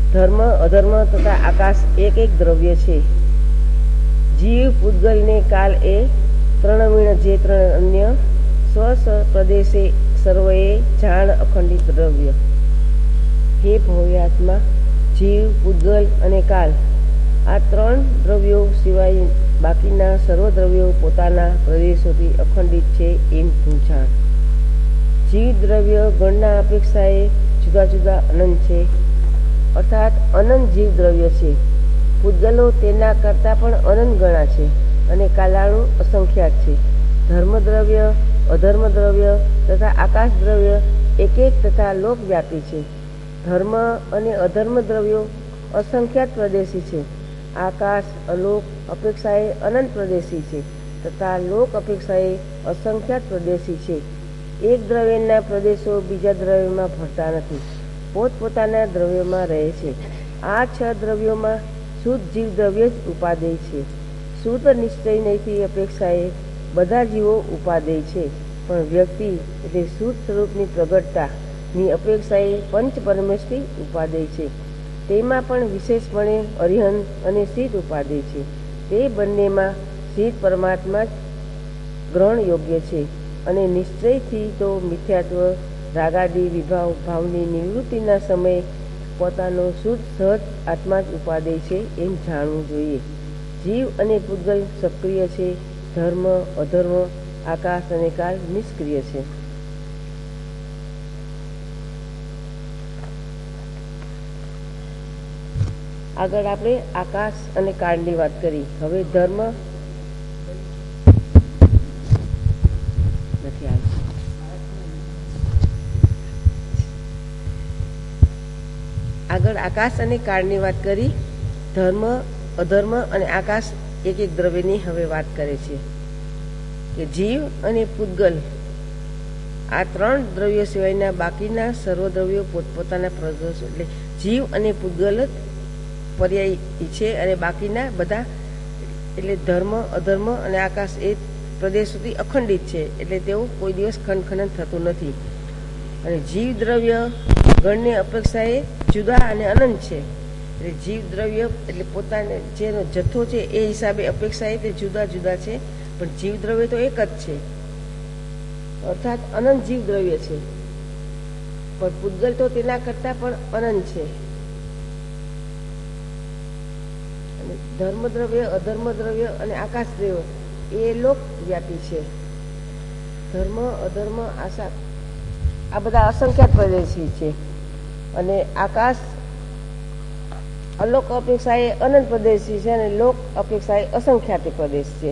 ધર્મ અધર્મ તથા આકાશ એક એક દ્રવ્ય છે. જીવ પૂતગલ ને કાલ એ ત્રણવીણ જે ત્રણ અન્ય સ્વ પ્રદેશે સર્વએ જાણ અખંડિત દ્રવ્ય. હે ભવ્યાત્મા, જીવ પૂતગલ અને કાલ આ ત્રણ દ્રવ્યો સિવાય બાકીના સર્વ દ્રવ્યો પોતાના પ્રદેશોથી અખંડિત છે એમ તું જાણ. જીવ દ્રવ્ય ગણના અપેક્ષાએ જુદા જુદા અનંત છે, અર્થાત અનંત જીવ દ્રવ્ય છે. પૂતગલો તેના કરતાં પણ અનંત ગણા છે અને કાલાણુ અસંખ્યાત છે. ધર્મદ્રવ્ય અધર્મ દ્રવ્ય તથા આકાશ દ્રવ્ય એક એક તથા લોકવ્યાપી છે. ધર્મ અને અધર્મ દ્રવ્યો અસંખ્યાત પ્રદેશી છે. આકાશ અલોક અપેક્ષાએ અનંત પ્રદેશી છે તથા લોક અપેક્ષાએ અસંખ્યાત પ્રદેશી છે. એક દ્રવ્યના પ્રદેશો બીજા દ્રવ્યમાં ભરતા નથી, પોતપોતાના દ્રવ્યોમાં રહે છે. આ 6 દ્રવ્યોમાં શુદ્ધ જીવ દ્રવ્ય જ ઉપાદેય છે. શુદ્ધ નિશ્ચયથી અપેક્ષાએ બધા જીવો ઉપાદેય છે, પણ વ્યક્તિ એટલે શુદ્ધ સ્વરૂપની પ્રગટતાની અપેક્ષાએ પંચ પરમેષ્ઠી ઉપાદેય છે. તેમાં પણ વિશેષપણે અરિહંત અને સિદ્ધ ઉપાદેય છે. તે બંનેમાં સિદ્ધ પરમાત્મા જ ગ્રહણ યોગ્ય છે અને નિશ્ચયથી તો મિથ્યાત્વ રાગાદી વિભાવ ભાવની નિવૃત્તિના સમયે પોતાનો શુદ્ધ સહજ આત્મા જ ઉપાદેય છે એમ જાણવું જોઈએ. જીવ અને પૂતગલ સક્રિય છે, ધર્મ અધર્મ આકાશ અને કાલ નિષ્ક્રિય છે. આગળ આપણે આકાશ અને કાળની વાત કરી. હવે ધર્મ નથી આવી. આગળ આકાશ અને કાળની વાત કરી. ધર્મ અધર્મ અને આકાશ એક એક દ્રવ્યની હવે વાત કરે છે કે જીવ અને પૂતગલ આ 3 દ્રવ્યો સિવાયના બાકીના સર્વ દ્રવ્યો પોતપોતાના પ્રદેશો એટલે જીવ અને પૂતગલ જ પર્યાયી છે અને બાકીના બધા એટલે ધર્મ અધર્મ અને આકાશ એ પ્રદેશોથી અખંડિત છે, એટલે તેવું કોઈ દિવસ ખંડન થતું નથી. અને જીવ દ્રવ્ય ગણની અપેક્ષાએ જુદા અને અનંત છે. એટલે જીવ દ્રવ્ય એટલે પોતાને જેનો જથ્થો છે એ હિસાબે અપેક્ષાએ તે જુદા જુદા છે, પણ જીવ દ્રવ્ય તો એક જ છે, અર્થાત અનંત જીવ દ્રવ્ય છે. પણ પૂતગલ તો તેના કરતાં પણ અનંત છે. ધર્મ દ્રવ્ય અધર્મ દ્રવ્ય અને આકાશ દ્રવ્ય એ લોક વ્યાપી છે. ધર્મ અધર્મ આશા આ બધા અસંખ્યાત પ્રદેશી છે અને આકાશ અલોક અપેક્ષાએ અનંત પ્રદેશી છે અને લોક અપેક્ષાએ અસંખ્યાત પ્રદેશ છે.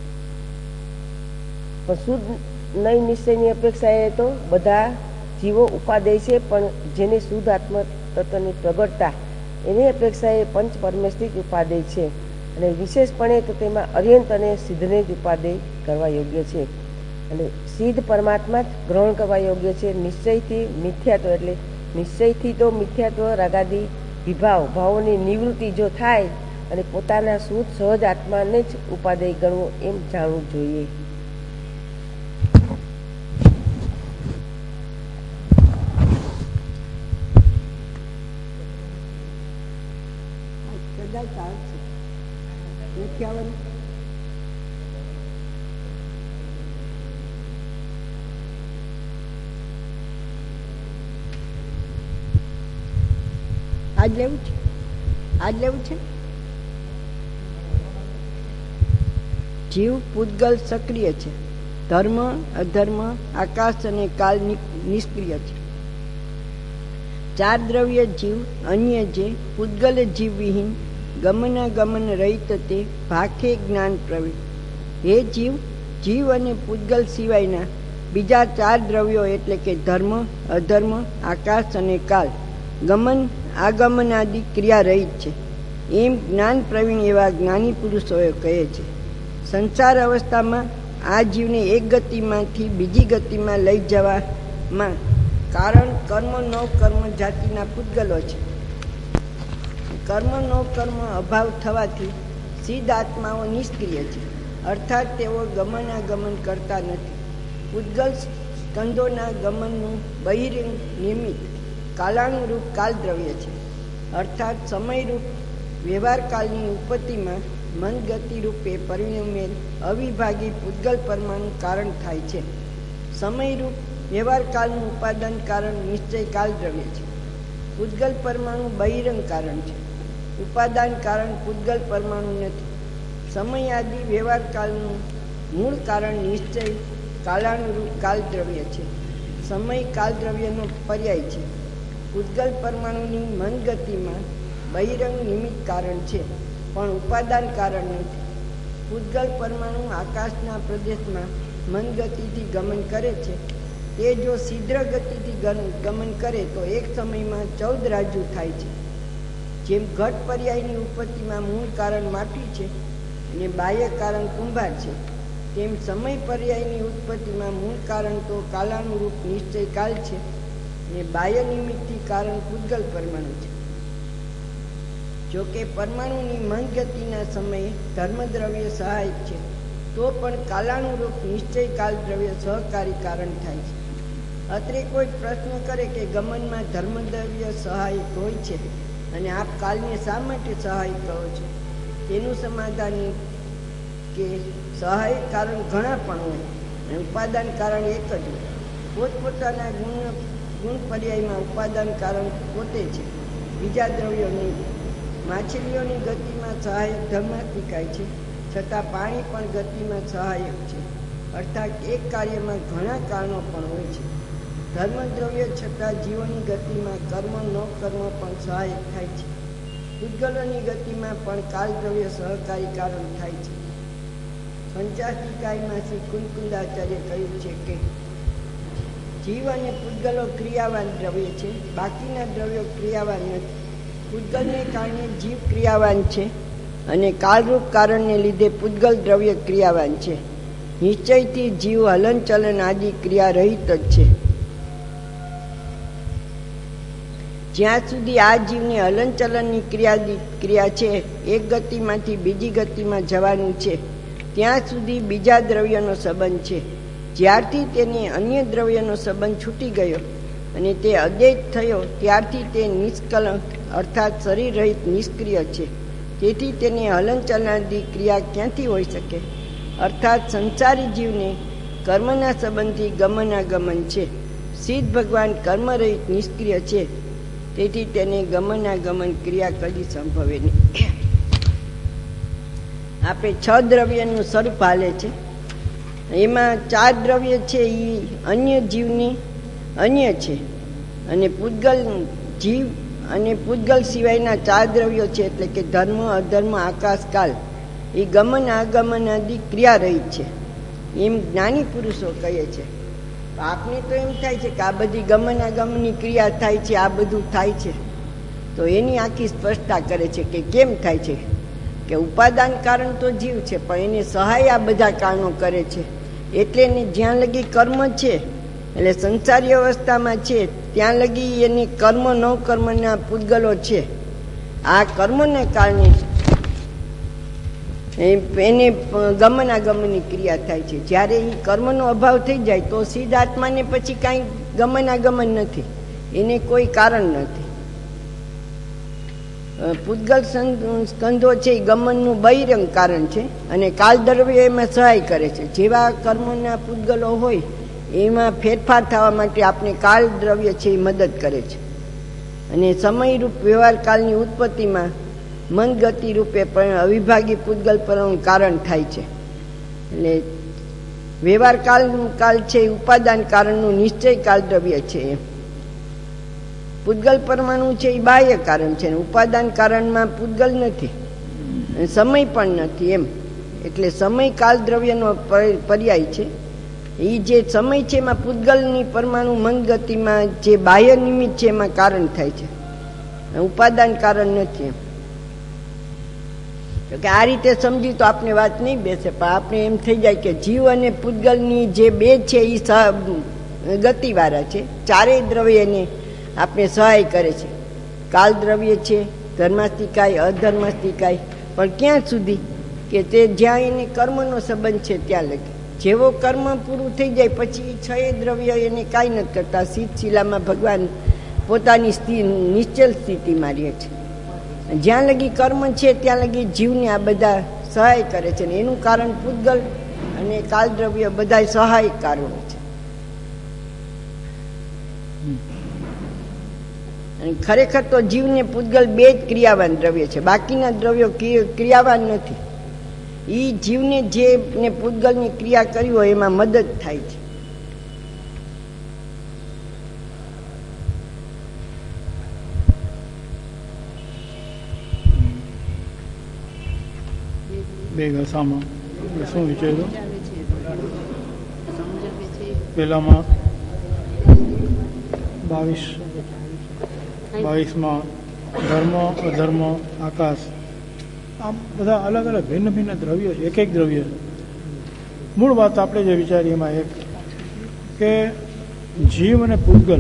પણ શુદ્ધ નય નિશ્ચયની અપેક્ષાએ તો બધા જીવો ઉપાદેય છે, પણ જેને શુદ્ધ આત્મ તત્વની પ્રગટતા એની અપેક્ષાએ પંચ પરમેષ્ઠી જ ઉપાદેય છે અને વિશેષપણે તો તેમાં અર્યંત અને સિદ્ધને જ ઉપાદેય કરવા યોગ્ય છે અને સિદ્ધ પરમાત્મા જ ગ્રહણ કરવા યોગ્ય છે. નિશ્ચયથી મિથ્યાત્વ એટલે નિશ્ચયથી તો મિથ્યાત્વ રાગાદી ભાવોની નિવૃત્તિ જો થાય અને પોતાના શુદ્ધ સહજ આત્માને જ ઉપાદેય ગણવો એમ જાણવું જોઈએ. આજ લેવું છે. જીવ પૂતગલ સક્રિય છે, ધર્મ અધર્મ આકાશ અને કાલ નિષ્ક્રિય છે. 4 દ્રવ્ય જીવ અન્ય જે પૂતગલ જીવ વિહીન ગમન રહિત તે ભાખે જ્ઞાન પ્રવીણ. હે જીવ અને પૂતગલ સિવાયના બીજા 4 દ્રવ્યો એટલે કે ધર્મ અધર્મ આકાશ અને કાલ ગમન આગમન આદિ ક્રિયા રહિત છે એમ જ્ઞાન પ્રવીણ એવા જ્ઞાની પુરુષોએ કહે છે. સંસાર અવસ્થામાં આ જીવને એક ગતિમાંથી બીજી ગતિમાં લઈ જવામાં કારણ કર્મ નો કર્મ જાતિના પૂતગલો છે. કર્મ નો કર્મ અભાવ થવાથી સિદ્ધ આત્માઓ નિષ્ક્રિય છે, અર્થાત તેઓ ગમનાગમન કરતા નથી. પૂતગલ સ્કંદોના ગમનનું બહિર્ંગ નિમિત્ત કાલાનુરૂપ કાલ દ્રવ્ય છે અર્થાત સમયરૂપ વ્યવહારકાળની ઉત્પત્તિમાં મન ગતિ રૂપે પરિણમેલ અવિભાગી પૂતગલ પરમાણુ કારણ થાય છે. સમયરૂપ વ્યવહારકાળનું ઉપાદાન કારણ નિશ્ચય કાલ દ્રવ્ય છે. પૂતગલ પરમાણુ બહિરંગ કારણ છે. ઉપાદાન કારણ પૂતગલ પરમાણુ નથી. સમય આદિ વ્યવહારકાળનું મૂળ કારણ નિશ્ચય કાલાનુરૂપ કાલ દ્રવ્ય છે. સમય કાલ દ્રવ્યનો પર્યાય છે. પૂતગલ પરમાણુની મન ગતિમાં બહિરંગ નિમિત્ત કારણ છે, પણ ઉપાદાન કારણ નથી. પૂતગલ પરમાણુ આકાશના પ્રદેશમાં મન ગતિથી ગમન કરે છે. તે જો શીઘ્ર ગતિથી ગમન કરે તો એક સમયમાં 14 રાજ્ય થાય છે. જેમ ઘટ પર્યાયની ઉત્પત્તિમાં મૂળ કારણ માટી છે અને બાહ્ય કારણ કુંભાર છે, તેમ સમય પર્યાયની ઉત્પત્તિમાં મૂળ કારણ તો કાલાનુરૂપ નિશ્ચય કાલ છે અને બાહ્ય નિમિત્તથી કારણ પૂતગલ પરમાણુ છે. જોકે પરમાણુની મન ગતિના સમયે ધર્મદ્રવ્ય સહાયક છે, તો પણ કાલાનુરૂપ નિશ્ચય કાલ દ્રવ્ય સહકારી કારણ થાય છે. અત્રે કોઈ પ્રશ્ન કરે કે ગમનમાં ધર્મદ્રવ્ય સહાયક હોય છે અને આપ કાલને શા માટે સહાયક કહો છો? તેનું સમાધાન કે સહાયક કારણ ઘણા પણ હોય અને ઉપાદાન કારણ એક જ હોય. પોતપોતાના ગુણ પર્યાયમાં ઉપાદાન કારણ પોતે છે, બીજા દ્રવ્યો નહીં. માછલીઓની ગતિમાં સહાયક ધર્માત્મિકાય છે, છતાં પાણી પણ ગતિમાં સહાયક છે. અર્થાત એક કાર્યમાં ઘણા કારણો પણ હોય છે. ધર્મદ્રવ્ય છતાં જીવોની ગતિમાં કર્મ ન કર્મ પણ સહાયક થાય છે. પૂતગલોની ગતિમાં પણ કાલદ્રવ્ય સહકારી કારણ થાય છે. પંચાશીકાયમાં શ્રી કુંદકુંદાચાર્ય કહ્યું છે કે જીવ અને પૂતગલો ક્રિયાવાન દ્રવ્ય છે, બાકીના દ્રવ્યો ક્રિયાવાન નથી. પૂતગલને કારણે જીવ ક્રિયાવાન છે અને કાળરૂપ કારણને લીધે પૂતગલ દ્રવ્ય ક્રિયાવાન છે. નિશ્ચયથી જીવ હલનચલન આદિ ક્રિયા રહિત જ છે. જ્યાં સુધી આ જીવને હલનચલનની ક્રિયા છે, એક ગતિમાંથી બીજી ગતિમાં જવાનું છે, ત્યાં સુધી બીજા દ્રવ્યનો સંબંધ છે. જ્યારથી તેને અન્ય દ્રવ્યનો સંબંધ છૂટી ગયો અને તે અદ્વૈત થયો, ત્યારથી તે નિષ્કલંક અર્થાત શરીર રહિત નિષ્ક્રિય છે. તેથી તેને હલનચલનાદી ક્રિયા ક્યાંથી હોઈ શકે? અર્થાત સંસારી જીવને કર્મના સંબંધથી ગમનાગમન છે. સિદ્ધ ભગવાન કર્મરહિત નિષ્ક્રિય છે, તેથી તેને ગમનાગમન ક્રિયા કદી સંભવે નહીં. આપણે 6 દ્રવ્યનું સ્વરૂપ હાલે છે. એમાં 4 દ્રવ્ય છે એ અન્ય જીવની અન્ય છે, અને પૂતગલ જીવ અને પૂતગલ સિવાયના 4 દ્રવ્યો છે, એટલે કે ધર્મ, અધર્મ, આકાશ, કાલ, એ ગમન આગમન આદિ ક્રિયા રહિત છે, એમ જ્ઞાની પુરુષો કહે છે. આપને તો એમ થાય છે કે આ બધી ગમન આગમનની ક્રિયા થાય છે, આ બધું થાય છે. તો એની આખી સ્પષ્ટતા કરે છે કે કેમ થાય છે. કે ઉપાદાન કારણ તો જીવ છે, પણ એને સહાય આ બધા કારણો કરે છે. એટલે એને જ્યાં લગી કર્મ છે, એટલે સંસારી અવસ્થામાં છે, ત્યાં લગી એને કર્મ ન કર્મના પૂતગલો છે. આ કર્મને કારણે એને ગમનાગમનની ક્રિયા થાય છે. જ્યારે એ કર્મનો અભાવ થઈ જાય તો સીધ આત્માને પછી કાંઈ ગમનાગમન નથી, એને કોઈ કારણ નથી. પૂતગલ સ્કંધો છે એ ગમનનું બહિરંગ કારણ છે અને કાલદ્રવ્ય એમાં સહાય કરે છે. જેવા કર્મના પૂતગલો હોય એમાં ફેરફાર થવા માટે આપણે કાલ દ્રવ્ય છે એ મદદ કરે છે. અને સમયરૂપ વ્યવહાર કાળની ઉત્પત્તિમાં મન ગતિ રૂપે પણ અવિભાગી પૂતગલ પરનું કારણ થાય છે. એટલે વ્યવહાર કાળ છે એ ઉપાદાન કારણનું નિશ્ચય કાલ દ્રવ્ય છે. પૂતગલ પરમાણુ છે એ બાહ્ય કારણ છે, ઉપાદાન કારણમાં પૂતગલ નથી, સમય પણ નથી. એમ એટલે સમય કાલ દ્રવ્યનો પર્યાય છે. એ જે સમય છે એમાં પૂતગલની પરમાણુ મન ગતિમાં જે બાહ્ય નિમિત્ત છે એમાં કારણ થાય છે, ઉપાદાન કારણ નથી. એમ કે આ રીતે સમજી તો આપણે વાત નહીં બેસે, પણ આપણે એમ થઈ જાય કે જીવ અને પૂતગલની જે બે છે એ ગતિવાળા છે. ચારેય દ્રવ્યને આપણે સહાય કરે છે. કાલ દ્રવ્ય છે, ધર્માસ્તિકાય, અધર્માસ્તિકાય, પણ ક્યાં સુધી? કે તે જ્યાં એને કર્મનો સંબંધ છે ત્યાં લગી. જેવો કર્મ પૂરું થઈ જાય પછી 6 દ્રવ્ય એને કાંઈ નથી કરતા. શીતશિલામાં ભગવાન પોતાની નિશ્ચલ સ્થિતિમાં રહે છે. જ્યાં લગી કર્મ છે ત્યાં લગી જીવને આ બધા સહાય કરે છે ને એનું કારણ પૂતગલ અને કાલદ્રવ્ય બધા સહાયક કારણો છે. અને ખરેખર તો જીવને પૂતગલ બે જ ક્રિયાવાન દ્રવ્ય છે, બાકીના દ્રવ્યો ક્રિયાવાન નથી. એ જીવને જે ને પૂતગલની ક્રિયા કરી હોય એમાં મદદ થાય છે. બે ઘસામાં શું વિચાર્યું? પેલામાં 22માં ધર્મ અધર્મ આકાશ, આમ બધા અલગ અલગ ભિન્ન ભિન્ન દ્રવ્યો છે. એક દ્રવ્ય મૂળ વાત આપણે જે વિચારીએ એમાં એક કે જીવ અને પૂતગલ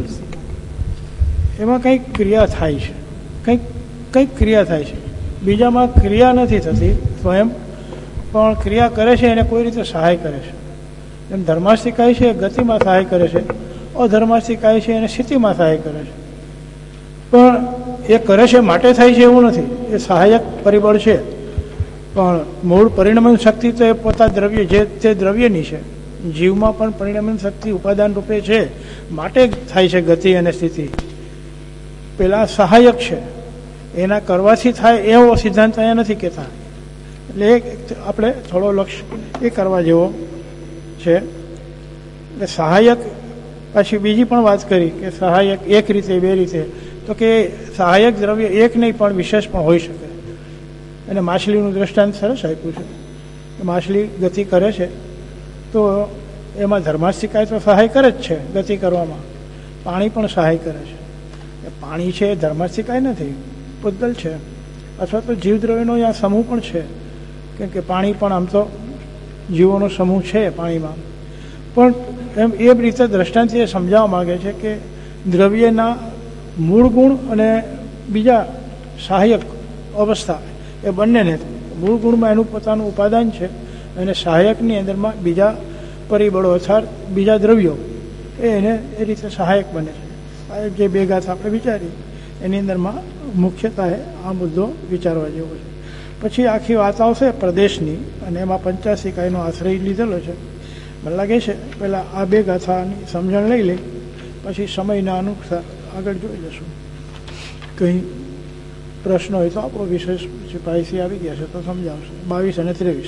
એમાં કંઈક ક્રિયા થાય છે, કંઈક ક્રિયા થાય છે. બીજામાં ક્રિયા નથી થતી સ્વયં, પણ ક્રિયા કરે છે એને કોઈ રીતે સહાય કરે છે. એમ ધર્માસ્તિકાય છે ગતિમાં સહાય કરે છે, અધર્માસ્તિકાય છે એને સ્થિતિમાં સહાય કરે છે. પણ એ કરે છે માટે થાય છે એવું નથી, એ સહાયક પરિબળ છે. પણ મૂળ પરિણમન શક્તિ તો એ પોતા દ્રવ્ય જે તે દ્રવ્યની છે. જીવમાં પણ પરિણમન શક્તિ ઉપાદાન રૂપે છે, માટે થાય છે ગતિ અને સ્થિતિ. પેલા સહાયક છે, એના કરવાથી થાય એવો સિદ્ધાંત અહીંયા નથી કહેતા. એટલે આપણે થોડો લક્ષ્ય એ કરવા જેવો છે. એટલે સહાયક, પછી બીજી પણ વાત કરી કે સહાયક એક રીતે બે રીતે, તો કે સહાયક દ્રવ્ય એક નહીં પણ વિશેષ પણ હોઈ શકે. અને માછલીનું દ્રષ્ટાંત સરસ આપ્યું છે. માછલી ગતિ કરે છે તો એમાં ધર્માસ્તિકાય તો સહાય કરે જ છે ગતિ કરવામાં, પાણી પણ સહાય કરે છે. પાણી છે એ ધર્માસ્તિકાય નથી, પૂતગલ છે. અથવા તો જીવદ્રવ્યનો અહીંયા સમૂહ પણ છે, કેમ કે પાણી પણ આમ તો જીવોનો સમૂહ છે પાણીમાં. પણ એમ એ રીતે દ્રષ્ટાંતથી એ સમજાવવા માગે છે કે દ્રવ્યના મૂળ ગુણ અને બીજા સહાયક અવસ્થા એ બંનેને, મૂળ ગુણમાં એનું પોતાનું ઉપાદાન છે અને સહાયકની અંદરમાં બીજા પરિબળો અર્થાત બીજા દ્રવ્યો એને એ રીતે સહાયક બને છે. આ જે બે ગાથા આપણે વિચારી એની અંદરમાં મુખ્યત્વે આ મુદ્દો વિચારવા જેવો છે. પછી આખી વાત આવશે પ્રદેશની, અને એમાં 85 કાયનો આશ્રય લીધેલો છે. મને લાગે છે પહેલાં આ બે ગાથાની સમજણ લઈ લઈ, પછી સમયના અનુસાર આગળ જોઈ લઈશું. કંઈ પ્રશ્ન હોય તો આપણો વિશેષ પાયસી આવી ગયા છે તો સમજાવશે. 22 અને 23.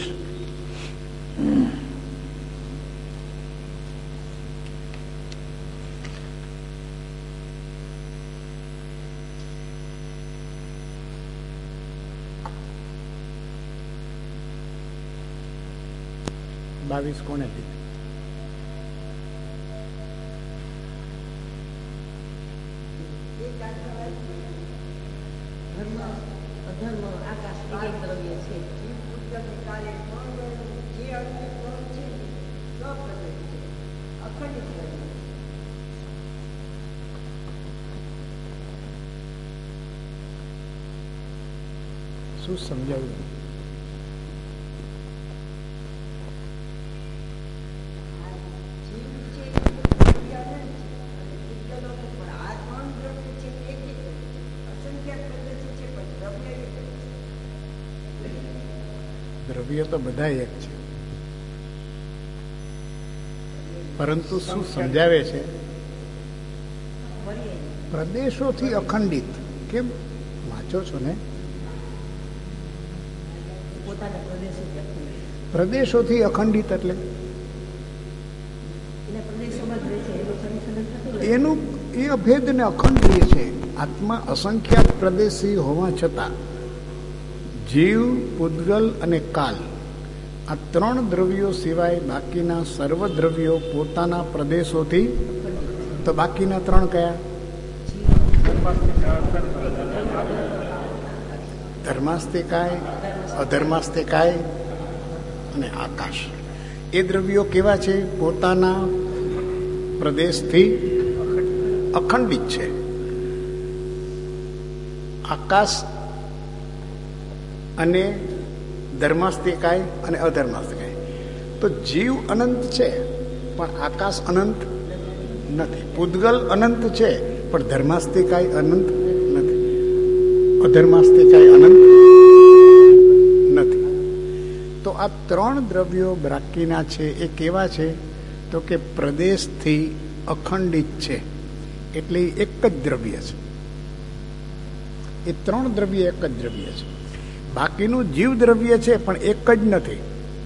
કોને દીધી? શું સમજાવ્યું? દ્રવ્ય તો બધા એક છે, પરંતુ શું સમજાવે છે? પ્રદેશોથી અખંડિત. કેમ વાંચો છો ને? પ્રદેશોથી અખંડિત એટલે એનું એ અભેદ ને અખંડીય છે. આત્મા અસંખ્યાત પ્રદેશી હોવા છતાં જીવ, પૂતગલ અને કાલ આ ત્રણ દ્રવ્યો સિવાય બાકીના સર્વ દ્રવ્યો પોતાના પ્રદેશોથી. તો બાકીના ત્રણ કયા? ધર્માસ્તિકાય, અધર્માસ્તિકાય અને આકાશ. એ દ્રવ્યો કેવા છે? પોતાના પ્રદેશથી અખંડિત છે. આકાશ અને ધર્માસ્તિકાય અને અધર્માસ્તિકાય. તો જીવ અનંત છે પણ આકાશ અનંત નથી. પૂતગલ અનંત છે પણ ધર્માસ્તિકાય અનંત નથી. અધર્માસ્તે કાંઈ અનંત નથી. તો આ ત્રણ દ્રવ્યો બાકીના છે એ કેવા છે? તો કે પ્રદેશથી અખંડિત છે, એટલે એક જ દ્રવ્ય છે. એ ત્રણ દ્રવ્ય એક જ દ્રવ્ય છે. બાકીનું જીવ દ્રવ્ય છે પણ એક જ નથી,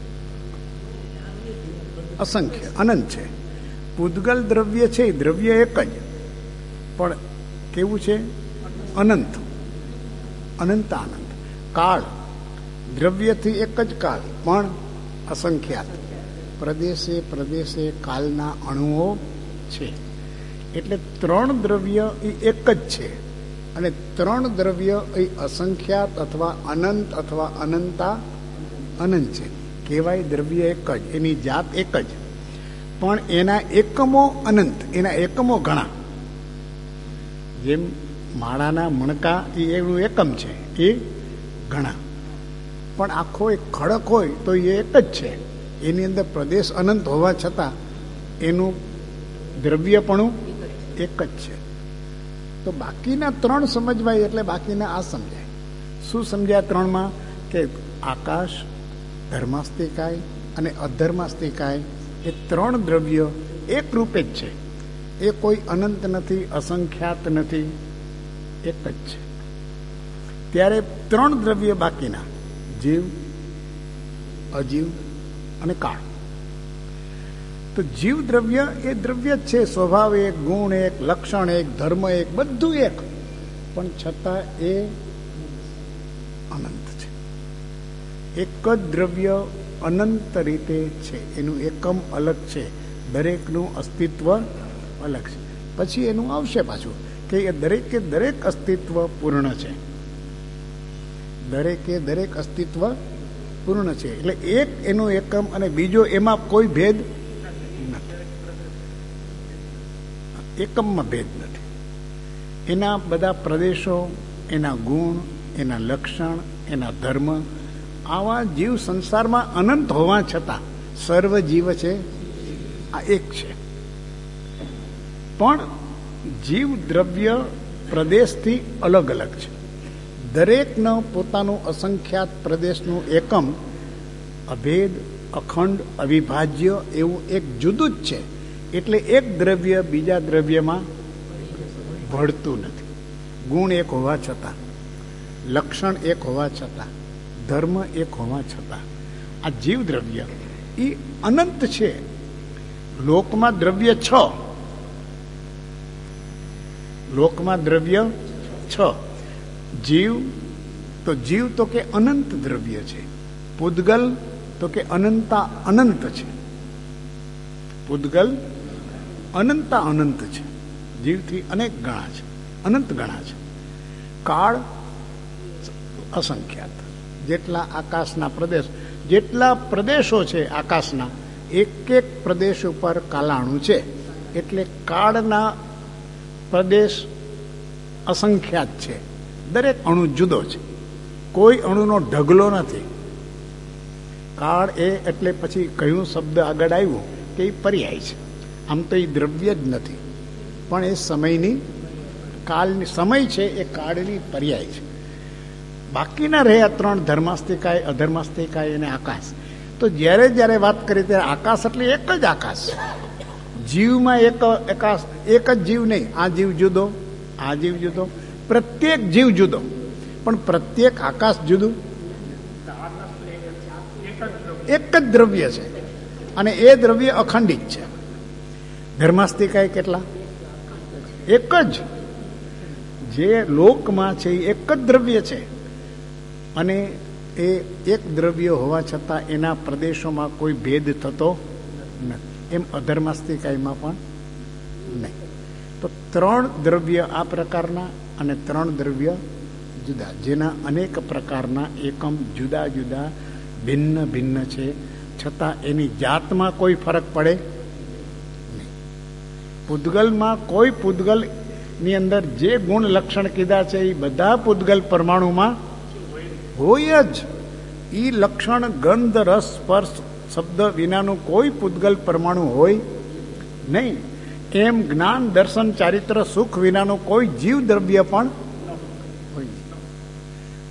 અસંખ્ય અનંત છે. પૂદગલ દ્રવ્ય છે એ દ્રવ્ય એક જ, પણ કેવું છે? અનંત, અનંત આનંદ. કાળ દ્રવ્યથી એક જ કાળ પણ અસંખ્યાત. પ્રદેશે પ્રદેશે કાળના અણુઓ છે. એટલે ત્રણ દ્રવ્ય એ એક જ છે, અને ત્રણ દ્રવ્ય એ અસંખ્યાત અથવા અનંત અથવા અનંતા અનંત છે. કહેવાય દ્રવ્ય એક જ, એની જાત એક જ, પણ એના એકમો અનંત, એના એકમો ઘણા. જેમ માળાના મણકા એ એનું એકમ છે, એ ઘણા. પણ આખો એક ખડક હોય તો એ એક જ છે. એની અંદર પ્રદેશ અનંત હોવા છતાં એનું દ્રવ્યપણું એક જ છે. તો બાકીના ત્રણ સમજવાય એટલે બાકીના આ સમજાય. શું સમજ્યા ત્રણમાં? કે આકાશ, ધર્માસ્તિકાય અને અધર્માસ્તિકાય એ ત્રણ દ્રવ્ય એક રૂપે જ છે. એ કોઈ અનંત નથી, અસંખ્યાત નથી, એક જ છે. ત્યારે ત્રણ દ્રવ્ય બાકીના જીવ, અજીવ અને કાળ. તો જીવ દ્રવ્ય એ દ્રવ્ય જ છે, સ્વભાવ એક, ગુણ એક, લક્ષણ એક, ધર્મ એક, બધું એક, પણ છતાં એ અનંત છે. એક જ દ્રવ્ય અનંત રીતે છે, એનું એકમ અલગ છે, દરેકનું અસ્તિત્વ અલગ છે. પછી એનું આવશે પાછું કે એ દરેકે દરેક અસ્તિત્વ પૂર્ણ છે, દરેકે દરેક અસ્તિત્વ પૂર્ણ છે. એટલે એક એનું એકમ અને બીજો એમાં કોઈ ભેદ નથી, એકમમાં ભેદ નથી. એના બધા પ્રદેશો, એના ગુણ, એના લક્ષણ, એના ધર્મ, આવા જીવ સંસારમાં અનંત હોવા છતાં સર્વ જીવ છે આ એક છે. પણ જીવ દ્રવ્ય પ્રદેશથી અલગ અલગ છે. દરેકનો પોતાનું અસંખ્યાત પ્રદેશનું એકમ અભેદ, અખંડ, અવિભાજ્ય એવું એક જુદું જ છે. એટલે એક દ્રવ્ય બીજા દ્રવ્યમાં ભળતું નથી. ગુણ એક હોવા છતાં, લક્ષણ એક હોવા છતાં, ધર્મ એક હોવા છતાં આ જીવ દ્રવ્ય એ અનંત છે. લોકમાં દ્રવ્ય 6, લોકમાં દ્રવ્ય 6. જીવ તો કે અનંત દ્રવ્ય છે. પૂદગલ તો કે અનંતા અનંત છે. પૂદગલ અનંતા અનંત છે, જીવથી અનેક ગણા છે, અનંત ગણા છે. કાળ અસંખ્યાત. જેટલા આકાશના પ્રદેશ, જેટલા પ્રદેશો છે આકાશના, એક એક પ્રદેશ ઉપર કાલાણુ છે. એટલે કાળના પ્રદેશ અસંખ્યાત છે. દરેક અણુ જુદો છે, કોઈ અણુનો ઢગલો નથી. કાળ એ એટલે પછી કયું શબ્દ આગળ આવ્યું કે એ પર્યાય છે. આમ તો એ દ્રવ્ય જ નથી, પણ એ સમયની, કાળની, સમય છે એ કાળની પર્યાય છે. બાકીના રહ્યા ત્રણ, ધર્માસ્તિકાય, અધર્માસ્તિકાય અને આકાશ. તો જ્યારે જ્યારે વાત કરી ત્યારે આકાશ એટલે એક જ આકાશ. જીવમાં એક જ જીવ નહીં. આ જીવ જુદો, આ જીવ જુદો, પ્રત્યેક જીવ જુદો, પણ પ્રત્યેક આકાશ જુદું. એક જ દ્રવ્ય છે અને એ દ્રવ્ય અખંડિત છે. ધર્માસ્તિકાય કેટલા? એક જ. જે લોકમાં છે એ એક જ દ્રવ્ય છે, અને એ એક દ્રવ્ય હોવા છતાં એના પ્રદેશોમાં કોઈ ભેદ થતો નથી. એમ અધર્માસ્તિકાયમાં પણ નહીં. તો ત્રણ દ્રવ્ય આ પ્રકારના અને ત્રણ દ્રવ્ય જુદા, જેના અનેક પ્રકારના એકમ જુદા જુદા ભિન્ન ભિન્ન છે, છતાં એની જાતમાં કોઈ ફરક પડે નહીં. પૂદગલમાં કોઈ પૂદગલની અંદર જે ગુણ લક્ષણ કીધા છે એ બધા પૂદગલ પરમાણુમાં હોય જ. એ લક્ષણ, ગંધ, રસ, સ્પર્શ, શબ્દ વિનાનું કોઈ પૂદગલ પરમાણુ હોય નહીં. એમ જ્ઞાન, દર્શન, ચારિત્ર, સુખ વિનાનું કોઈ જીવ દ્રવ્ય પણ હોય નહીં.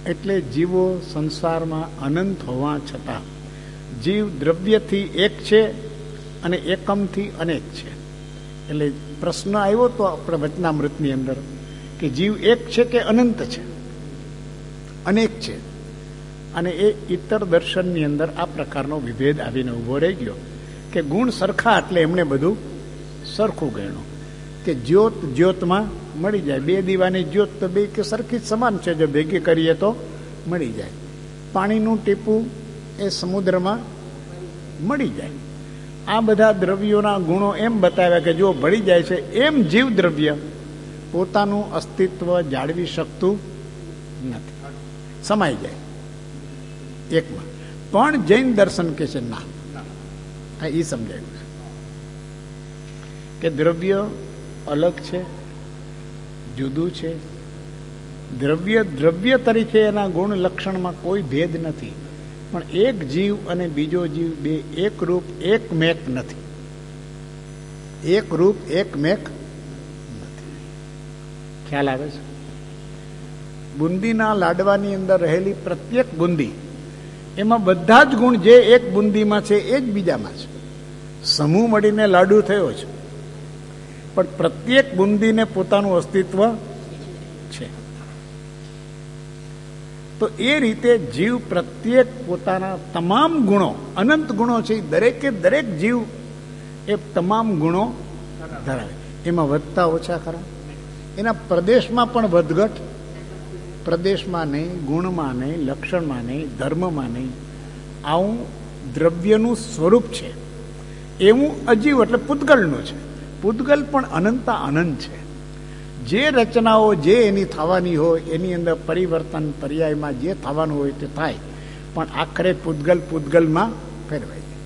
એટલે જીવો સંસારમાં અનંત હોવા છતાં જીવ દ્રવ્યથી એક છે અને એકમથી અનેક છે. એટલે પ્રશ્ન આવ્યો તો આપણે વચનામૃતની અંદર કે જીવ એક છે કે અનંત છે, અનેક છે. અને એ ઇતર દર્શનની અંદર આ પ્રકારનો વિભેદ આવીને ઊભો રહી ગયો કે ગુણ સરખા એટલે એમણે બધું સરખું ગણ્યું કે જ્યોત જ્યોતમાં મળી જાય. બે દીવાની જ્યોત તો બે કે સરખી જ સમાન છે, જો ભેગી કરીએ તો મળી જાય. પાણીનું ટીપું એ સમુદ્રમાં મળી જાય. આ બધા દ્રવ્યોના ગુણો એમ બતાવ્યા કે જો ભળી જાય છે એમ જીવ દ્રવ્ય પોતાનું અસ્તિત્વ જાળવી શકતું નથી, સમાઈ જાય એકમાં. પણ જૈન દર્શન કે છે ના, એ સમજાયું છે કે દ્રવ્ય અલગ છે, જુદું છે. દ્રવ્ય દ્રવ્ય તરીકે એના ગુણ લક્ષણમાં કોઈ ભેદ નથી, પણ એક જીવ અને બીજો જીવ બે એક રૂપ એક મેક નથી. એક રૂપ એક મેક નથી. ખ્યાલ આવે છે? બુંદીના લાડવાની અંદર રહેલી પ્રત્યેક બુંદી, એમાં બધા જ ગુણ જે એક બુંદીમાં છે એ જ બીજામાં છે. સમૂહ મળીને લાડુ થયો છે, પણ પ્રત્યેક બુંદીને પોતાનું અસ્તિત્વ છે. તો એ રીતે જીવ પ્રત્યેક પોતાના તમામ ગુણો, અનંત ગુણો છે, દરેકે દરેક જીવ એ તમામ ગુણો ધરાવે. એમાં વધતા ઓછા ખરા, એના પ્રદેશમાં પણ વધઘટ, પ્રદેશમાં નહીં, ગુણમાં નહીં, લક્ષણમાં નહીં, ધર્મમાં નહીં. આવું દ્રવ્યનું સ્વરૂપ છે. એવું અજીવ એટલે પૂતગલનું છે. પૂતગલ પણ અનંતા અનંત છે. જે રચનાઓ જે એની થવાની હોય એની અંદર પરિવર્તન પર્યાયમાં જે થવાનું હોય તે થાય, પણ આખરે પૂતગલ પૂતગલમાં ફેરવાય જાય.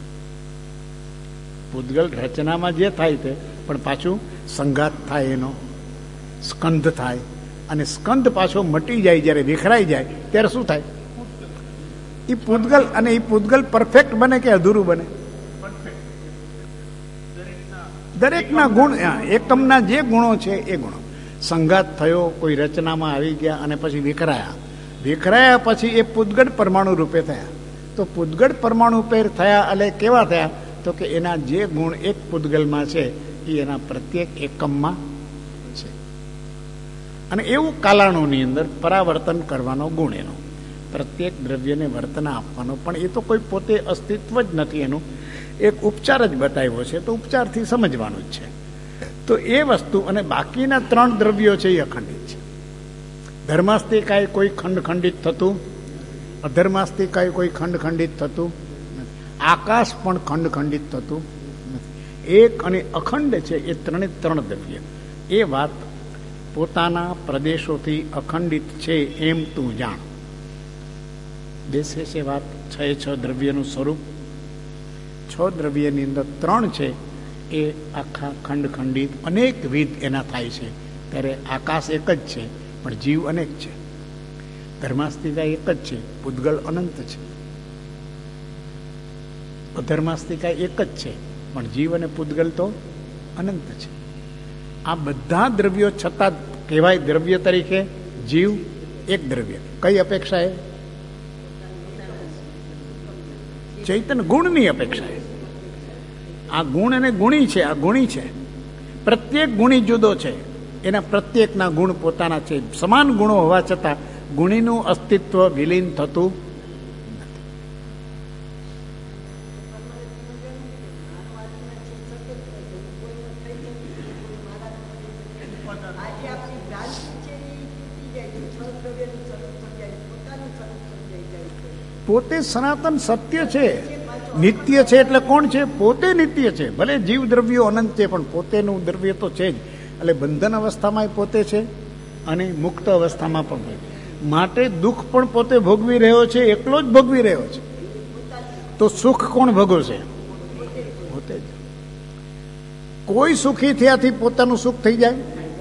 પૂતગલ રચનામાં જે થાય તે પણ પાછું સંઘાત થાય, એનો સ્કંધ થાય, અને સ્કંધ પાછો મટી જાય, જ્યારે વિખરાઈ જાય ત્યારે શું થાય? એ પૂતગલ. અને એ પૂતગલ પરફેક્ટ બને કે અધૂરું બને? દરેકના ગુણ, એકમના જે ગુણો છે એ ગુણો. સંઘાત થયો, કોઈ રચનામાં આવી ગયા અને પછી વિખરાયા. વિખરાયા પછી એ પૂતગળ પરમાણુ રૂપે થયા. તો પૂતગળ પરમાણુ રૂપે થયા એટલે કેવા થયા? તો કે એના જે ગુણ એક પૂતગલમાં છે એ એના પ્રત્યેક એકમમાં છે. અને એવું કાલાણોની અંદર પરાવર્તન કરવાનો ગુણ એનો, પ્રત્યેક દ્રવ્યને વર્તન આપવાનો. પણ એ તો કોઈ પોતે અસ્તિત્વ જ નથી, એનું એક ઉપચાર જ બતાવ્યો છે, તો ઉપચારથી સમજવાનું જ છે. તો એ વસ્તુ. અને બાકીના ત્રણ દ્રવ્યો છે એ અખંડિત છે. ધર્માસ્તિકાએ કોઈ ખંડિત થતું, અધર્માસ્તિકાએ કોઈ ખંડિત થતું નથી. આકાશ પણ ખંડિત થતું નથી. એક અને અખંડ છે એ ત્રણે ત્રણ દ્રવ્ય. એ વાત પોતાના પ્રદેશોથી અખંડિત છે એમ તું જાણ. બેસે છે વાત 6 દ્રવ્યનું સ્વરૂપ. 6 દ્રવ્યની અંદર 3 છે એ આખા ખંડિત અનેકવિધ એના થાય છે. ત્યારે આકાશ એક જ છે પણ જીવ અનેક છે. ધર્માસ્તિકા એક જ છે, પૂતગલ અનંત છે. અધર્માસ્તિકા એક જ છે પણ જીવ અને પૂતગલ તો અનંત છે. આ બધા દ્રવ્યો છતાં કહેવાય દ્રવ્ય તરીકે જીવ એક દ્રવ્ય. કઈ અપેક્ષાએ? ચૈતન્ય ગુણની અપેક્ષાએ. આ ગુણ અને ગુણી છે, આ ગુણી છે. પ્રત્યેક ગુણી જુદો છે, એના પ્રત્યેકના ગુણ પોતાના છે. સમાન ગુણો હોવા છતાં ગુણીનું અસ્તિત્વ વિલીન થતું નથી. પોતે સનાતન સત્ય છે, નિત્ય છે. એટલે કોણ છે? પોતે નિત્ય છે. ભલે જીવ દ્રવ્યો અનંત છે પણ પોતેનું દ્રવ્ય તો છે જ. એટલે બંધન અવસ્થામાં પોતે છે અને મુક્ત અવસ્થામાં પણ. માટે દુઃખ પણ પોતે ભોગવી રહ્યો છે, એકલો જ ભોગવી રહ્યો છે. તો સુખ કોણ ભોગવશે? પોતે જ. કોઈ સુખી થયાથી પોતાનું સુખ થઈ જાય?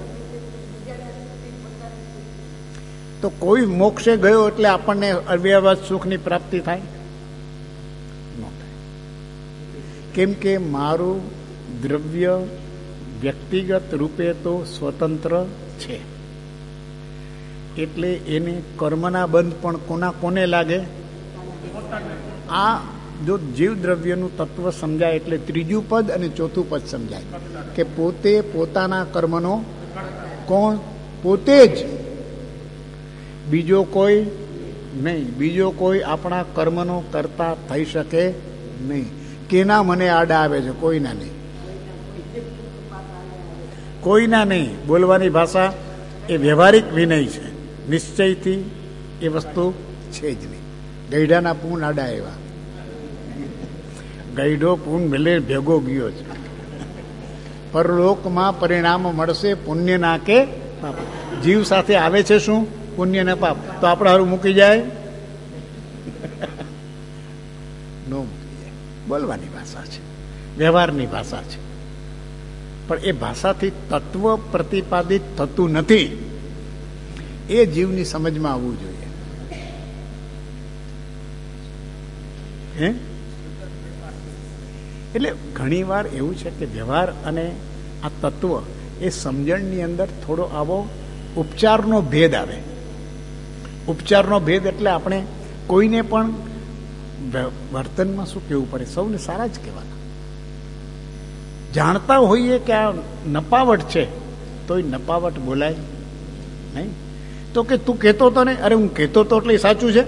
તો કોઈ મોક્ષે ગયો એટલે આપણને અવ્યવહાર સુખની પ્રાપ્તિ થાય? કેમ કે મારું દ્રવ્ય વ્યક્તિગત રૂપે તો સ્વતંત્ર છે, એટલે એને કર્મના બંધ પણ કોને લાગે? આ જો જીવ દ્રવ્યનું તત્વ સમજાય એટલે ત્રીજું પદ અને ચોથું પદ સમજાય કે પોતે પોતાના કર્મનો કોણ? પોતે જ, બીજો કોઈ નહીં. બીજો કોઈ આપણા કર્મનો કરતા થઈ શકે નહીં. કેના મને આડા આવે છે? કોઈના નહીં, કોઈના નહીં. બોલવાની ભાષા એ વ્યવહારિક વિનય છે, નિશ્ચયથી એ વસ્તુ છે જ નહીં. ગઈઢાના પૂન આડા એવા, ગઈઢો પૂન ભલે ભેગો ગયો છે. પરલોકમાં પરિણામ મળશે પુણ્યના કે પાપ. જીવ સાથે આવે છે શું? પુણ્ય ને પાપ. તો આપણે હારું મૂકી જાય? નો મૂકી જાય. બોલવાની ભાષા છે, વ્યવહારની ભાષા છે, પણ એ ભાષાથી તત્વ પ્રતિપાદિત થતું નથી. એ જીવની સમજમાં આવવું જોઈએ. હે એટલે ઘણી વાર એવું છે કે વ્યવહાર અને આ તત્વ એ સમજણની અંદર થોડો આવો ઉપચારનો ભેદ આવે. ઉપચારનો ભેદ એટલે આપણે કોઈને પણ વર્તનમાં શું કહેવું પડે? સૌને સારા જ કહેવાના. જાણતા હોઈએ કે આ નપાવટ છે તોય નપાવટ બોલાય નહીં. તો કે તું કહેતો હતો ને, અરે હું કહેતો હતો એટલે સાચું છે.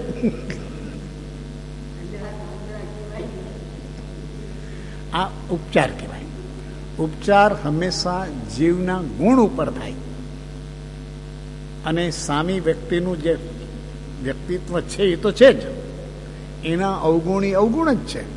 આ ઉપચાર કહેવાય. ઉપચાર હંમેશા જીવના ગુણ ઉપર થાય અને સામી વ્યક્તિનું જે વ્યક્તિત્વ છે એ તો છે જ, એના અવગુણી અવગુણ જ છે.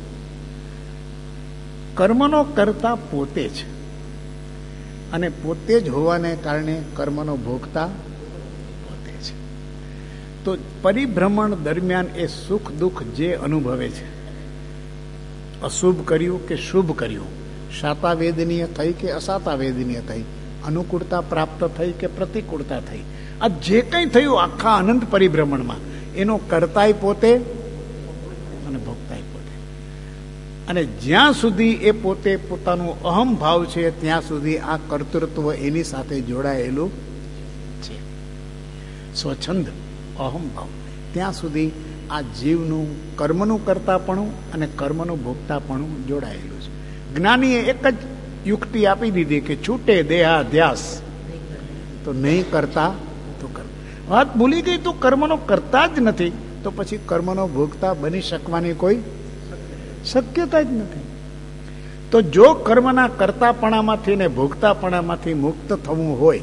કર્મનો કરતા પોતે છે અને પોતે જ હોવાને કારણે કર્મનો ભોગતા પોતે છે. તો પરિભ્રમણ દરમિયાન એ સુખ દુઃખ જે અનુભવે છે, અશુભ કર્યું કે શુભ કર્યું, શાતા વેદનીય થઈ કે અસાતા વેદનીય થઈ, અનુકૂળતા પ્રાપ્ત થઈ કે પ્રતિકૂળતા થઈ, આ જે કંઈ થયું આખા અનંત પરિભ્રમણમાં એનો કરતાય પોતે અને ભોગતાય પોતે. અને જ્યાં સુધી એ પોતે પોતાનું અહમ ભાવ છે ત્યાં સુધી આ કર્તૃત્વ એની સાથે જોડાયેલું છે. સ્વચ્છંદ અહમ ભાવ ત્યાં સુધી આ જીવનું કર્મનું કરતાપણું અને કર્મનું ભોગતાપણું જોડાયેલું છે. જ્ઞાનીએ એક જ યુક્તિ આપી દીધી કે છૂટે દેહાધ્યાસ તો નહીં કરતા તો કર. વાત ભૂલી ગઈ તો કર્મનો કરતા જ નથી તો પછી કર્મનો ભોગતા બની શકવાની કોઈ શક્યતા જ નથી. તો જો કર્મના કરતાપણામાંથી ને ભોગતાપણામાંથી મુક્ત થવું હોય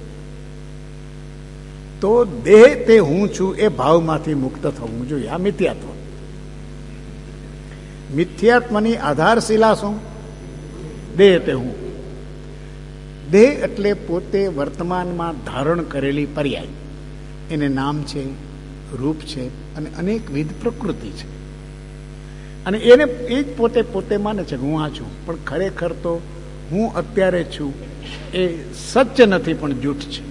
તો દેહ તે હું છું એ ભાવમાંથી મુક્ત થવું જોઈએ. આ મિથ્યાત્વ. મિથ્યાત્વની આધારશિલા શું? દેહ તે હું. દેહ એટલે પોતે વર્તમાનમાં ધારણ કરેલી પર્યાય. એને નામ છે, રૂપ છે અને અનેકવિધ પ્રકૃતિ છે. અને એને એ જ પોતે પોતે માને છે કે હું આ છું, પણ ખરેખર તો હું અત્યારે છું એ સત્ય નથી પણ જૂઠ છે.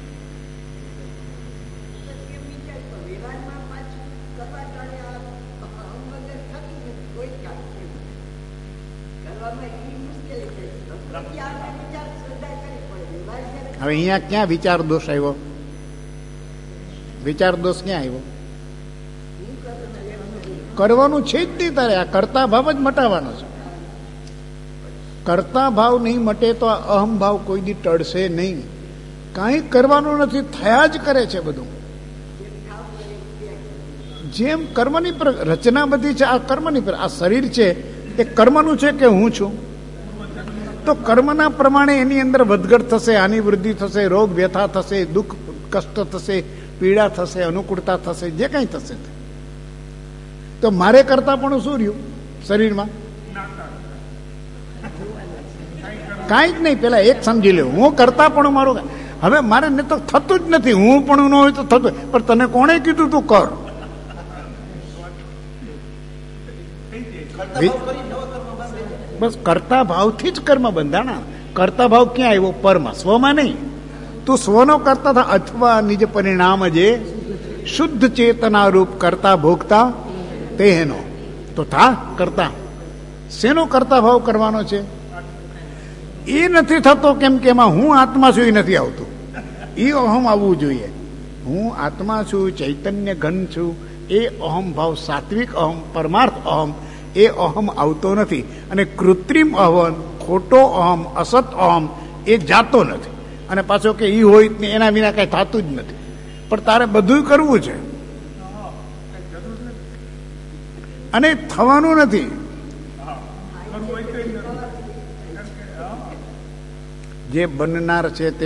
હવે અહીંયા ક્યાં વિચાર દોષ આવ્યો? વિચાર દોષ ક્યાં આવ્યો? કરવાનું છે જ નહીં તારે. આ કરતા ભાવ જ મટાવવાનો છે. કરતા ભાવ નહીં મટે તો આ અહમ ભાવ કોઈ દી ટળશે નહીં. કાંઈ કરવાનું નથી, થયા જ કરે છે બધું. જેમ કર્મની રચના બધી છે, આ કર્મની આ શરીર છે એ કર્મનું છે કે હું છું? તો કર્મના પ્રમાણે એની અંદર વધઘટ થશે, હાનિ વૃદ્ધિ થશે, રોગ વ્યથા થશે, દુઃખ કષ્ટ થશે, પીડા થશે, અનુકૂળતા થશે, જે કંઈ થશે. તો મારે કરતા પણ શું રહ્યું શરીરમાં? કાંઈ જ નહીં. પેલા એક સમજી લે, હું કરતા પણ મારું. હવે મારે ને તો થતું જ નથી. હું પણ ન હોય તો થતું, પણ તને કોણે કીધું તું કર? બસ કરતા ભાવથી જ કર્મ બંધાણા. કરતા ભાવ ક્યાં આવ્યો? પરમાં, સ્વમાં નહીં. તું સ્વનો કરતા થા અથવા નિજ પરિણામ જે શુદ્ધ ચેતના રૂપ કરતા ભોગતા તેનો તો થા કરતા. શેનો કરતા ભાવ કરવાનો છે? એ નથી થતો કેમ કે એમાં હું આત્મા છું એ નથી આવતું. એ અહમ આવવું જોઈએ. હું આત્મા છું, ચૈતન્ય ઘન છું, એ અહમ ભાવ, સાત્વિક અહમ, પરમાર્થ અહમ, એ અહમ આવતો નથી. અને કૃત્રિમ અહમ, ખોટો અહમ, અસત અહમ એ જાતો નથી. અને પાછો કે એ હોય ને એના વિના કઈ થતું જ નથી. પણ તારે બધું કરવું છે અને થવાનું નથી. જે બનનાર છે તે,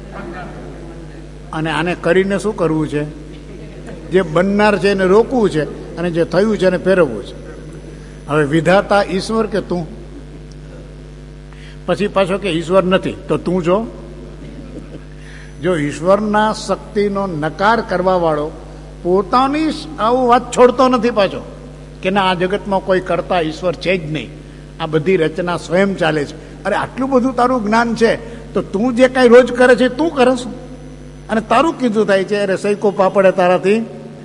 અને આને કરીને શું કરવું છે? જે બનનાર છે એને રોકવું છે, અને જે થયું છે એને ફેરવવું છે. હવે વિધાતા ઈશ્વર કે તું? પછી પાછો કે ઈશ્વર નથી તો તું જો ઈશ્વરના શક્તિનો નકાર કરવા વાળો પોતાની આવું વાત છોડતો નથી પાછો કે ના, આ જગતમાં કોઈ કરતા ઈશ્વર છે જ નહીં, આ બધી રચના સ્વયં ચાલે છે. અરે આટલું બધું તારું જ્ઞાન છે તો તું જે કઈ રોજ કરે છે તું કરસ, અને તારું કીધું થાય છે અરે સૈકો પાપડે તારાથી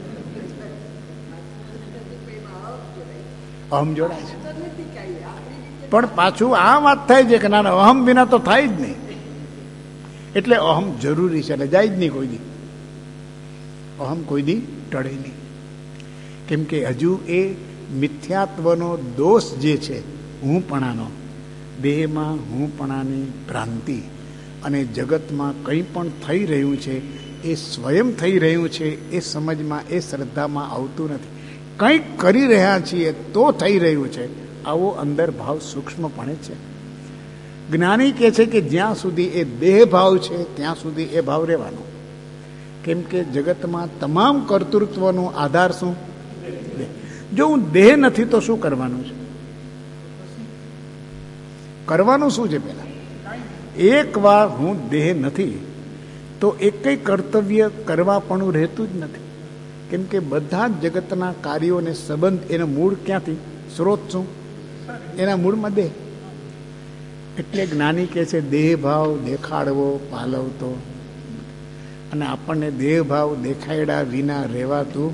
અહમ જોડાય છે. પણ પાછું આ વાત થાય છે કે ના, અહમ વિના તો થાય જ નહીં. એટલે અહમ જરૂરી છે, એટલે જાય જ નહીં કોઈ દી. અહમ કોઈ દી ટળે નહીં. કેમ કે હજુ એ મિથ્યાત્વનો દોષ જે છે, હુંપણાનો, દેહમાં હુંપણાની ભ્રાંતિ, અને જગતમાં કંઈ પણ થઈ રહ્યું છે એ સ્વયં થઈ રહ્યું છે એ સમજમાં, એ શ્રદ્ધામાં આવતું નથી. કંઈક કરી રહ્યા છીએ તો થઈ રહ્યું છે, આવો અંદર ભાવ સૂક્ષ્મપણે છે. જ્ઞાની કહે છે કે જ્યાં સુધી એ દેહ ભાવ છે ત્યાં સુધી એ ભાવ રહેવાનો. કેમ કે જગતમાં તમામ કર્તૃત્વનો આધાર શું? જો હું દેહ નથી તો શું કરવાનું છે? કરવાનું શું છે? પેલા એક વાર હું દેહ નથી તો એકેય કર્તવ્ય કરવા પણ રહેતું જ નથી. કેમ કે બધા જ જગતના કાર્યોને સંબંધ, એનો મૂળ ક્યાંથી, સ્ત્રોત શું? એના મૂળમાં દેહ. એટલે જ્ઞાની કહે છે દેહ ભાવ દેખાડવો પાલવતો, અને આપણને દેહ ભાવ દેખાડ્યા વિના રહેવાતું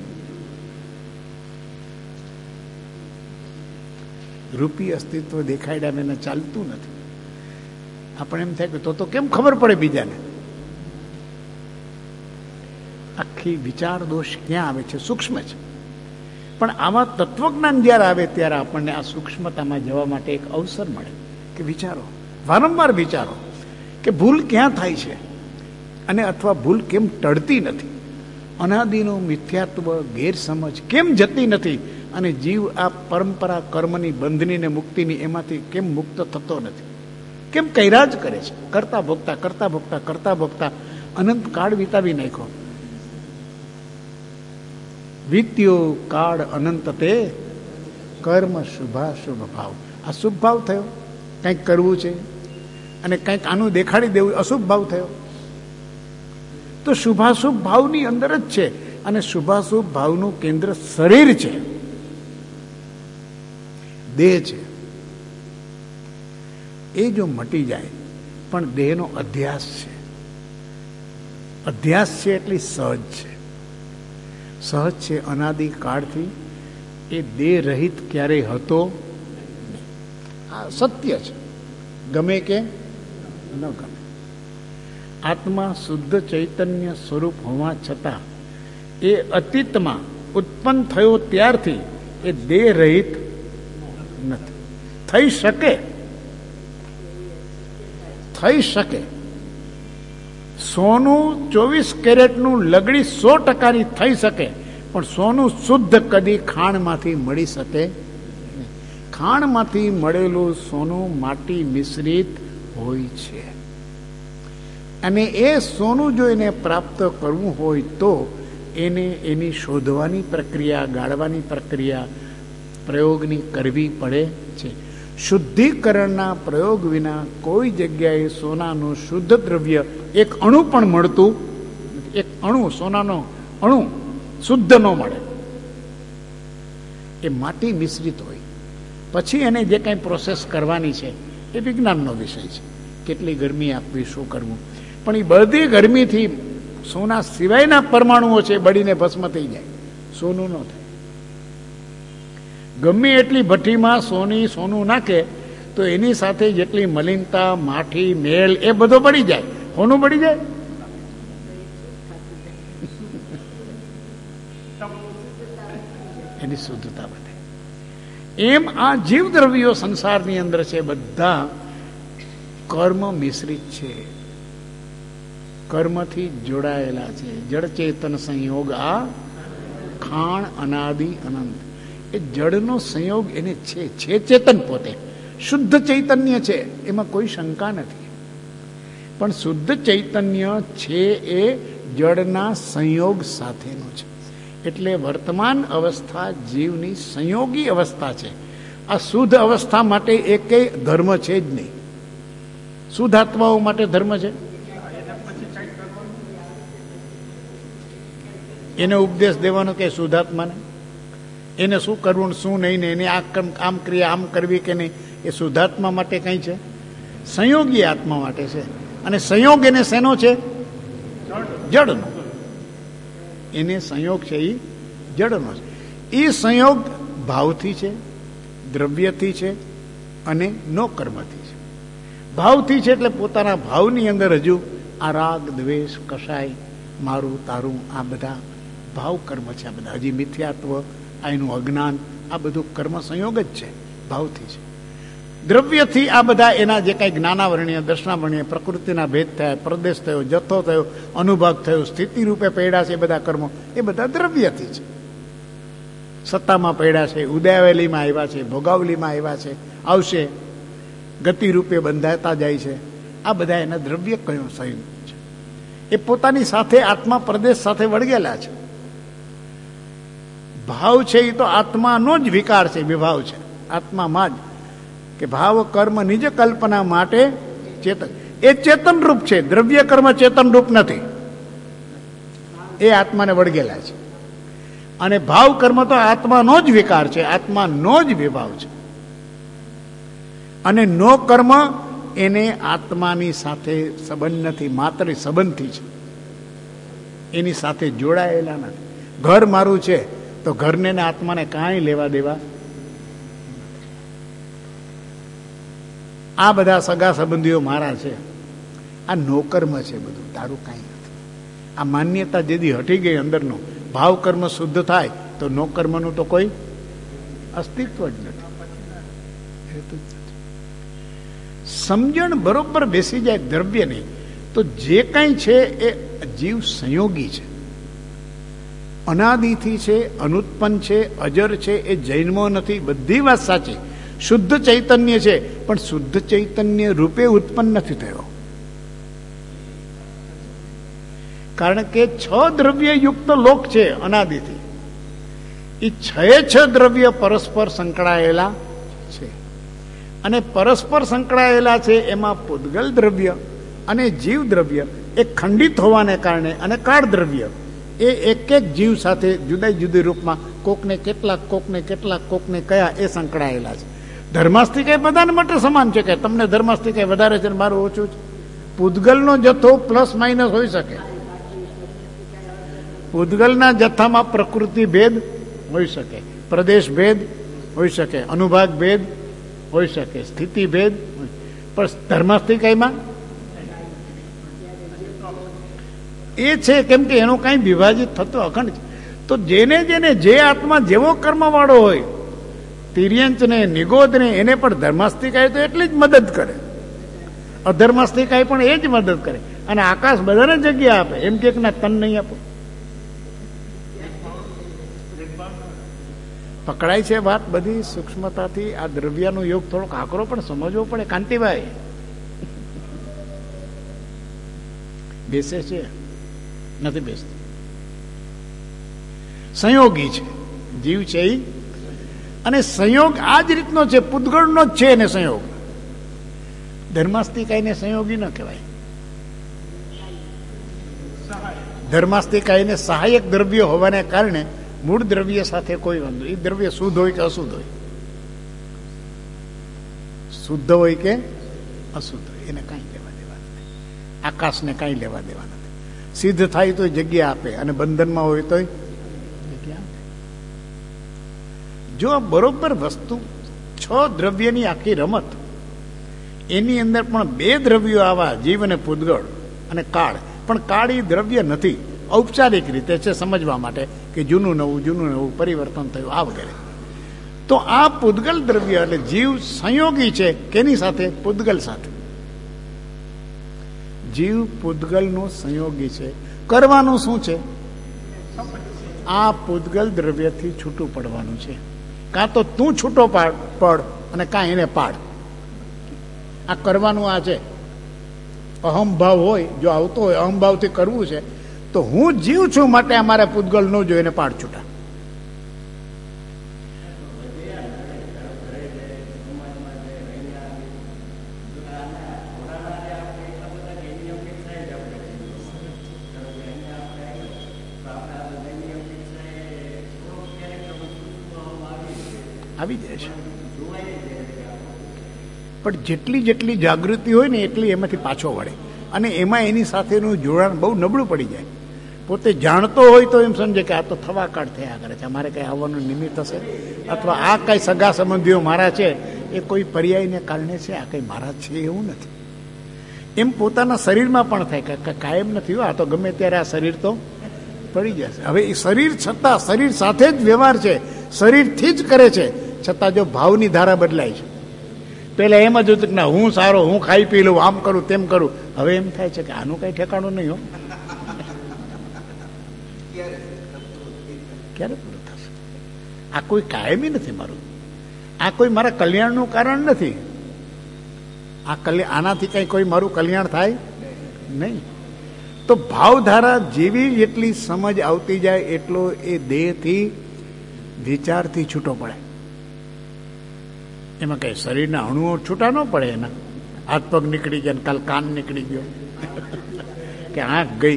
રૂપી અસ્તિત્વ દેખાડ્યા વિના ચાલતું નથી. આપણે એમ થાય કે તો કેમ ખબર પડે બીજાને? આખી વિચાર દોષ ક્યાં આવે છે? સૂક્ષ્મ છે. પણ આવા તત્વજ્ઞાન જ્યારે આવે ત્યારે આપણને આ સૂક્ષ્મતામાં જવા માટે એક અવસર મળે કે વિચારો, વારંવાર વિચારો કે ભૂલ ક્યાં થાય છે, અને અથવા ભૂલ કેમ ટળતી નથી, અનાદિનું મિથ્યાત્વ, ગેરસમજ કેમ જતી નથી, અને જીવ આ પરંપરા કર્મની બંધની ને મુક્તિની એમાંથી કેમ મુક્ત થતો નથી, કેમ કર્યા જ કરે છે, કરતા ભોગતા કરતા ભોગતા કરતા ભોગતા અનંત કાળ વિતાવી નાખ્યો. વિત્યો કાળ અનંત તે કર્મ શુભાશુભ ભાવ. આ શુભ ભાવ થયો, કંઈક કરવું છે અને કંઈક આનું દેખાડી દેવું, અશુભ ભાવ થયો. તો શુભાશુભ ભાવની અંદર જ છે, અને શુભાશુભ ભાવનું કેન્દ્ર શરીર છે, દેહ છે. એ જો મટી જાય, પણ દેહનો અધ્યાસ છે. અધ્યાસ છે એટલે સહજ છે, સહજ છે અનાદિ કાળથી. એ દેહ રહિત ક્યારેય હતો નહીં. આ સત્ય છે, ગમે કે ન ગમે. આત્મા શુદ્ધ ચૈતન્ય સ્વરૂપ હોવા છતાં એ અતીતમાં ઉત્પન્ન થયો ત્યારથી એ દેહ રહિત નથી. થઈ શકે સોનું 24 કેરેટનું લગડી 100%ની થઈ શકે, પણ સોનું શુદ્ધ કદી ખાણમાંથી મળી શકે નહીં. ખાણમાંથી મળેલું સોનું માટી મિશ્રિત હોય છે, અને એ સોનું જો એને પ્રાપ્ત કરવું હોય તો એને એની શોધવાની પ્રક્રિયા, ગાળવાની પ્રક્રિયા, પ્રયોગની કરવી પડે છે. શુદ્ધિકરણના પ્રયોગ વિના કોઈ જગ્યાએ સોનાનું શુદ્ધ દ્રવ્ય એક અણુ પણ મળતું, એક અણુ, સોનાનો અણુ શુદ્ધ ન મળે. એ માટી મિશ્રિત હોય, પછી એને જે કંઈ પ્રોસેસ કરવાની છે એ વિજ્ઞાનનો વિષય છે. કેટલી ગરમી આપવી, શું કરવું, પણ એ બધી ગરમીથી સોના સિવાયના પરમાણુઓ છે બળીને ભસ્મ થઈ જાય, સોનું ન થાય. ગમે એટલી ભઠ્ઠીમાં સોનું નાખે તો એની સાથે જેટલી મલિનતા, માટી, મેલ એ બધો બળી જાય. સોનું બળી જાય? શુદ્ધતા વધે. એમ આ જીવ દ્રવ્યો સંસારની અંદર છે બધા કર્મ મિશ્રિત છે, કર્મથી જોડાયેલા છે. જળ ચેતન સંયોગ આ ખાણ અનાદિ અનંત. એ જળનો સંયોગ એને છે ચેતન પોતે શુદ્ધ ચૈતન્ય છે, એમાં કોઈ શંકા નથી. પણ શુદ્ધ ચૈતન્ય છે એ જળના સંયોગ સાથેનું છે. એટલે વર્તમાન અવસ્થા જીવની સંયોગી અવસ્થા છે. આ શુદ્ધ અવસ્થા માટે એકેય ધર્મ છે જ નહીં. શુદ્ધ આત્માઓ માટે ધર્મ છે? એને ઉપદેશ દેવાનો કે શુદ્ધાત્માને એને શું કરવું શું નહીં ને એને આમ ક્રિયા આમ કરવી કે નહીં, એ શુદ્ધાત્મા માટે કંઈ છે? સંયોગી આત્મા માટે છે. અને સંયોગ એને શેનો છે? જડનો. એને સંયોગ છે એ જડનો છે. એ સંયોગ ભાવથી છે, દ્રવ્યથી છે અને નો કર્મથી છે. ભાવથી છે એટલે પોતાના ભાવની અંદર હજુ આ રાગ દ્વેષ કસાય મારું તારું આ બધા ભાવ કર્મ છે. આ બધા હજી મિથ્યાત્વ આ એનું અજ્ઞાન આ બધું કર્મ સંયોગ જ છે, ભાવથી છે. દ્રવ્યથી આ બધા એના જે કાંઈ જ્ઞાનાવરણીય દર્શનાવરણીય પ્રકૃતિના ભેદ થયા, પ્રદેશ થયો, જથ્થો થયો, અનુભાગ થયો, સ્થિતિ રૂપે પડ્યા છે એ બધા કર્મો એ બધા દ્રવ્યથી છે. સત્તામાં પડ્યા છે, ઉદયાવેલીમાં આવ્યા છે, ભોગાવલીમાં આવ્યા છે, આવશે, ગતિ રૂપે બંધાતા જાય છે. આ બધા એના દ્રવ્ય કયો સંયોગ છે. એ પોતાની સાથે આત્મા પ્રદેશ સાથે વળગેલા છે. ભાવ છે એ તો આત્માનો જ વિકાર છે, વિભાવ છે આત્મામાં જ, કે ભાવ કર્મ નિજ કલ્પના માટે ચેતન. એ ચેતન રૂપ છે, દ્રવ્ય કર્મ ચેતન રૂપ નથી, એ આત્માને વળગેલા છે. અને ભાવ કર્મ તો આત્માનો જ વિકાર છે, આત્માનો જ વિભાવ છે. અને નો કર્મ એને આત્માની સાથે સંબંધ નથી, માત્ર સંબંધથી છે, એની સાથે જોડાયેલા નથી. ઘર મારું છે તો ઘરને ને આત્માને કાંઈ લેવા દેવા. આ બધા સગા સંબંધીઓ મારા છે, આ નોકર્મ છે, બધું તારું કાંઈ નથી. આ માન્યતા જેથી હટી ગઈ અંદરનો ભાવ કર્મ શુદ્ધ થાય તો નોકર્મનું તો કોઈ અસ્તિત્વ જ નથી. સમજણ બરોબર બેસી જાય દ્રવ્ય નહીં તો જે કંઈ છે એ જીવ સંયોગી છે, અનાદિથી છે, અનુત્પન્ન છે, અજર છે. એ જૈનમાં નથી, બધી વાત સાચી. શુદ્ધ ચૈતન્ય છે પણ શુદ્ધ ચૈતન્ય રૂપે ઉત્પન્ન નથી થયો. કારણ કે 6 દ્રવ્ય યુક્ત લોક છે અનાદિથી. એ 6 દ્રવ્ય પરસ્પર સંકળાયેલા છે અને પરસ્પર સંકળાયેલા છે. એમાં પૂતગલ દ્રવ્ય અને જીવ દ્રવ્ય એ ખંડિત હોવાને કારણે અને કાળ દ્રવ્ય એ એક એક જીવ સાથે જુદા જુદી રૂપમાં કોકને કેટલાક કોકને કેટલાક કોકને કયા એ સંકળાયેલા છે. ધર્માસ્તિક બધાને માટે સમાન છે કે તમને ધર્માસ્તિક વધારે છે મારું ઓછું છે. પૂતગલનો જથ્થો પ્લસ માઇનસ હોઈ શકે. પૂતગલના જથ્થામાં પ્રકૃતિ ભેદ હોઈ શકે, પ્રદેશ ભેદ હોઈ શકે, અનુભાગ ભેદ હોઈ શકે, સ્થિતિ ભેદ. પણ ધર્માસ્તિકાયમાં એ છે કેમ કે એનો કાંઈ વિભાજિત થતો અખંડ છે. તો જેને જેને જે આત્મા જેવો કર્મવાળો હોય, તિર્યંચને નિગોદને એને પણ ધર્માસ્તિકાય તો એટલી જ મદદ કરે, અધર્માસ્તિકાય પણ એ જ મદદ કરે. અને આકાશ બધાને જગ્યા આપે, એમ કે ના તન નહીં આપો. પકડાય છે વાત બધી સૂક્ષ્મતાથી. આ દ્રવ્યનો યોગ થોડોક આકરો પણ સમજવો પડે. કાંતિભાઈ બેસે છે? નથી બેસતો. સંયોગી છે જીવ છે એ. અને સંયોગ આ જ રીતનો છે, પૂતગળનો જ છે એને સંયોગ. ધર્માસ્તિકાયને સંયોગી ન કહેવાય. ધર્માસ્તિકાયને સહાયક દ્રવ્ય હોવાને કારણે મૂળ દ્રવ્ય સાથે કોઈ વાંધો. એ દ્રવ્ય શુદ્ધ હોય કે અશુદ્ધ હોય, શુદ્ધ હોય કે અશુદ્ધ હોય, એને કાંઈ લેવા દેવા નથી. આકાશને કાંઈ લેવા દેવા નથી. સિદ્ધ થાય તો જગ્યા આપે અને બંધનમાં હોય તો જગ્યા આપે. જો આ બરોબર વસ્તુ 6 દ્રવ્યની આખી રમત, એની અંદર પણ 2 દ્રવ્યો આવા, જીવ અને પૂતગળ અને કાળ. પણ કાળ એ દ્રવ્ય નથી, ઔપચારિક રીતે છે સમજવા માટે કે જૂનું નવું પરિવર્તન થયું આ વગેરે. તો આ પૂદગલ દ્રવ્ય એટલે જીવ સંયોગી છે કેની સાથે? પૂદગલ સાથે. જીવ પૂદગલનો સંયોગી છે. કરવાનું શું છે? આ પૂદગલ દ્રવ્યથી છૂટું પડવાનું છે. કાં તો તું છૂટો પડ અને કાં એને પાડ. આ કરવાનું આ છે. અહમભાવ હોય જો આવતો હોય અહમભાવથી કરવું છે તો હું જીવ છું માટે અમારે પૂદગલ ન જોઈએ એને પાડ છૂટા. આવી જાય છે પણ જેટલી જેટલી જાગૃતિ હોય ને એટલી એમાંથી પાછો વળે અને એમાં એની સાથેનું જોડાણ બહુ નબળું પડી જાય. પોતે જાણતો હોય તો એમ સમજે કે આ તો થવાકાળ થયા કરે છે, અમારે કંઈ આવવાનું નિમિત્ત હશે અથવા આ કંઈ સગા સંબંધીઓ મારા છે એ કોઈ પર્યાયને કારણે છે, આ કંઈ મારા છે એવું નથી. એમ પોતાના શરીરમાં પણ થાય કે કાયમ નથી હોય, આ તો ગમે ત્યારે આ શરીર તો પડી જશે. હવે એ શરીર છતાં શરીર સાથે જ વ્યવહાર છે, શરીરથી જ કરે છે, છતાં જો ભાવની ધારા બદલાય છે. પેલા એમ જ હતું કે ના હું સારો, હું ખાઈ પી લઉં, આમ કરું તેમ કરું. હવે એમ થાય છે કે આનું કઈ ઠેકાણું નહીં હો, ક્યારે પૂરું થશે? આ કોઈ કાયમી નથી મારું, આ કોઈ મારા કલ્યાણનું કારણ નથી. આનાથી કઈ કોઈ મારું કલ્યાણ થાય નહીં. તો ભાવધારા જેવી જેટલી સમજ આવતી જાય એટલો એ દેહથી વિચારથી છૂટો પડે. એમાં કઈ શરીરના અણુઓ છૂટા ન પડે. એના હાથ પગ નીકળી ગયા, કાલ કાન નીકળી ગયો કે આંખ ગઈ,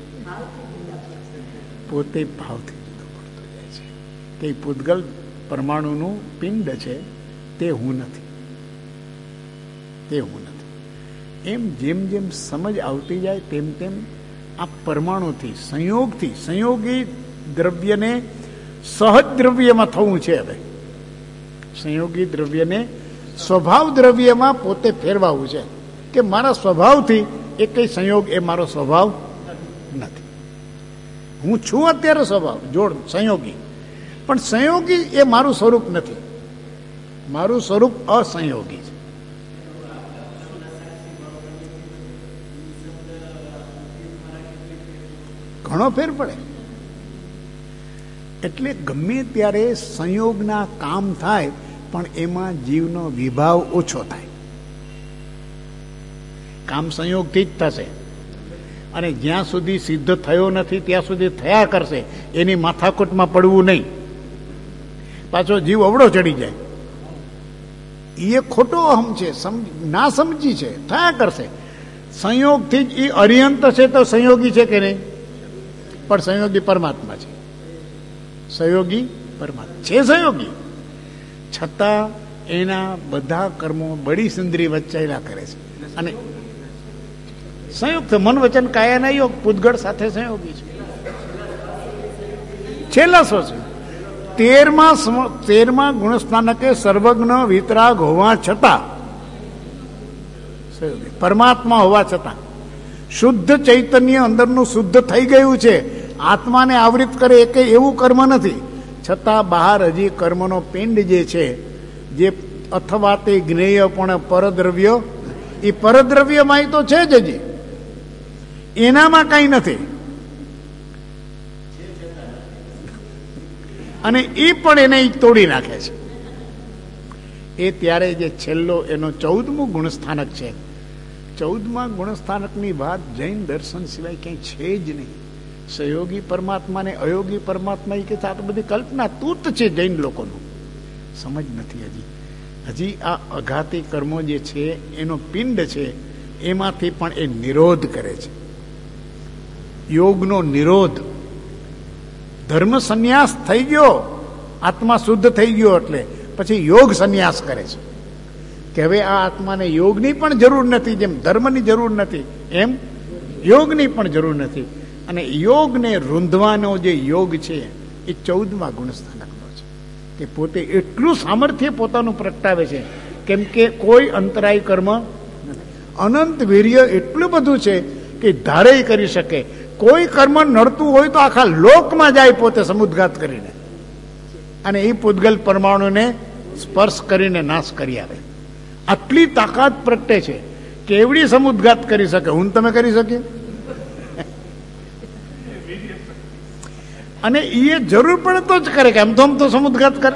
પોતે ભાવથી જુદો પડતો જાય છે કે પૂદગલ પરમાણુનું પિંડ છે, તે હું નથી, તે હું નથી. એમ જેમ જેમ સમજ આવતી જાય તેમ તેમ આ પરમાણુથી સંયોગથી સંયોગી દ્રવ્યને સહજ દ્રવ્યમાં થવું છે. હવે સંયોગી દ્રવ્યને સ્વભાવ દ્રવ્યમાં પોતે ફેરવાવું છે કે મારા સ્વભાવથી એ કઈ સંયોગ એ મારો સ્વભાવ નથી. હું છું અત્યારે સ્વભાવ જોડ સંયોગી, પણ સંયોગી એ મારું સ્વરૂપ નથી, મારું સ્વરૂપ અસંયોગી છે. ઘણો ફેર પડે. એટલે ગમે ત્યારે સંયોગના કામ થાય પણ એમાં જીવનો વિભાવ ઓછો થાય. કામ સંયોગથી જ થશે અને જ્યાં સુધી સિદ્ધ થયો નથી ત્યાં સુધી થયા કરશે. એની માથાકૂટમાં પડવું નહીં. પાછો જીવ અવળો ચડી જાય, એ ખોટો અહમ છે, ના સમજી છે, થયા કરશે. સંયોગથી જ એ અરિયંત છે તો સંયોગી છે કે નહીં? પણ સંયોગી પરમાત્મા છે, સંયોગી પરમાત્મા છે, સંયોગી છતાં એના બધા કર્મો બળી સુંદરી વચ્ચેલા કરે છે. અને સંયુક્ત મન વચન કાયાના યોગ પૂદગળ સાથે સંયોગી છે. છેલ્લા શું છે? 13મા ગુણસ્થાનકે સર્વજ્ઞ વિતરાગ હોવા છતાં, પરમાત્મા હોવા છતાં શુદ્ધ ચૈતન્ય અંદરનું શુદ્ધ થઈ ગયું છે. આત્માને આવૃત કરે એ કઈ એવું કર્મ નથી, છતાં બહાર હજી કર્મનો પિંડ જે છે, જે અથવા તે જ્ઞેય પણ પરદ્રવ્ય, એ પરદ્રવ્યમાં તો છે જ હજી, એનામાં કઈ નથી. અને એ પણ એને તોડી નાખે છે. એ ત્યારે જે છેલ્લો એનો 14મું ગુણસ્થાનક છે, 14મા ગુણસ્થાનકની વાત જૈન દર્શન સિવાય ક્યાંય છે જ નહીં. સહયોગી પરમાત્મા ને અયોગી પરમાત્મા એ કે આ તો બધી કલ્પના તૂર્ત છે. જૈન લોકોનું સમજ નથી હજી આ અઘાતી કર્મો જે છે એનો પિંડ છે, એમાંથી પણ એ નિરોધ કરે છે. યોગનો નિરોધ, ધર્મ સંન્યાસ થઈ ગયો, આત્મા શુદ્ધ થઈ ગયો એટલે પછી યોગ સંન્યાસ કરે છે કે હવે આ આત્માને યોગની પણ જરૂર નથી. જેમ ધર્મની જરૂર નથી એમ યોગની પણ જરૂર નથી. અને યોગને રૂંધવાનો જે યોગ છે એ 14મા ગુણસ્થાનકનો છે કે પોતે એટલું સામર્થ્ય પોતાનું પ્રગટાવે છે કેમ કે કોઈ અંતરાય કર્મ નથી. અનંત વીર્ય એટલું બધું છે કે ધારે કરી શકે, કોઈ કર્મ નડતું હોય તો આખા લોકમાં જાય પોતે સમુદ્ઘાત કરીને, અને એ પૂતગલ પરમાણુને સ્પર્શ કરીને નાશ કરી આવે. આટલી તાકાત પ્રગટે છે. કેવડી સમુદ્ઘાત કરી શકે? હું તમે કરી શકીએ? અને એ જરૂર પડે તો જ કરે, કે આમ તો સમુદ્ઘાત કરે.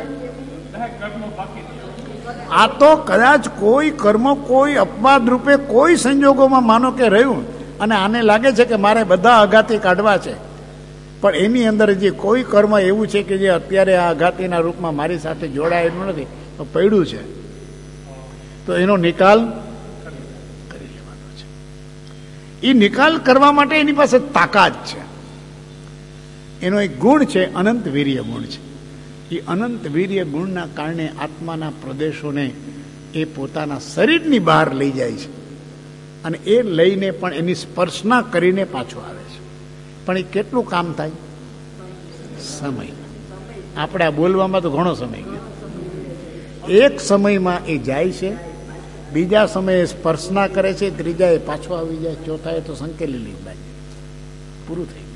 આ તો કદાચ કોઈ કર્મ કોઈ અપવાદ રૂપે કોઈ સંજોગોમાં માનો કે રહ્યું અને આને લાગે છે કે મારે બધા અઘાતી કાઢવા છે, પણ એની અંદર જે કોઈ કર્મ એવું છે કે જે અત્યારે આ અઘાતીના રૂપમાં મારી સાથે જોડાયેલું નથી, તો પડ્યું છે, તો એનો નિકાલ કરી લેવાનો છે. એ નિકાલ કરવા માટે એની પાસે તાકાત છે. એનો એક ગુણ છે, અનંત વીર્ય ગુણ છે. એ અનંત વીર્ય ગુણના કારણે આત્માના પ્રદેશોને એ પોતાના શરીરની બહાર લઈ જાય છે, અને એ લઈને પણ એની સ્પર્શના કરીને પાછો આવે છે. પણ એ કેટલું કામ થાય? સમય. આપણે આ બોલવામાં તો ઘણો સમય ગયો. એક સમયમાં એ જાય છે, બીજા સમયે સ્પર્શના કરે છે, ત્રીજા એ પાછો આવી જાય, ચોથા એ તો સંકેલી લીધા, પૂરું થઈ.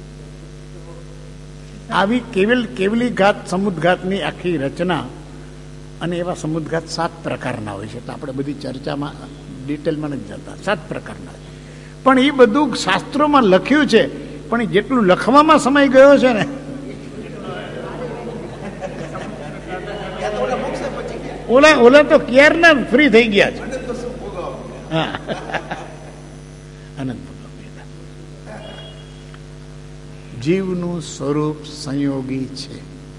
આવી કેવલી ઘાત સમુદ્ઘાતની આખી રચના, અને એવા સમુદ્ઘાત 7 પ્રકારના હોય છે. તો આપણે બધી ચર્ચામાં ડિટેલમાં નથી જતા. 7 પ્રકારના. પણ એ બધું શાસ્ત્રોમાં લખ્યું છે, પણ એ જેટલું લખવામાં સમય ગયો છે ને, ઓલા તો ક્યારના ફ્રી થઈ ગયા છે. હા, અનંત. જીવનું સ્વરૂપ સંયોગી છે.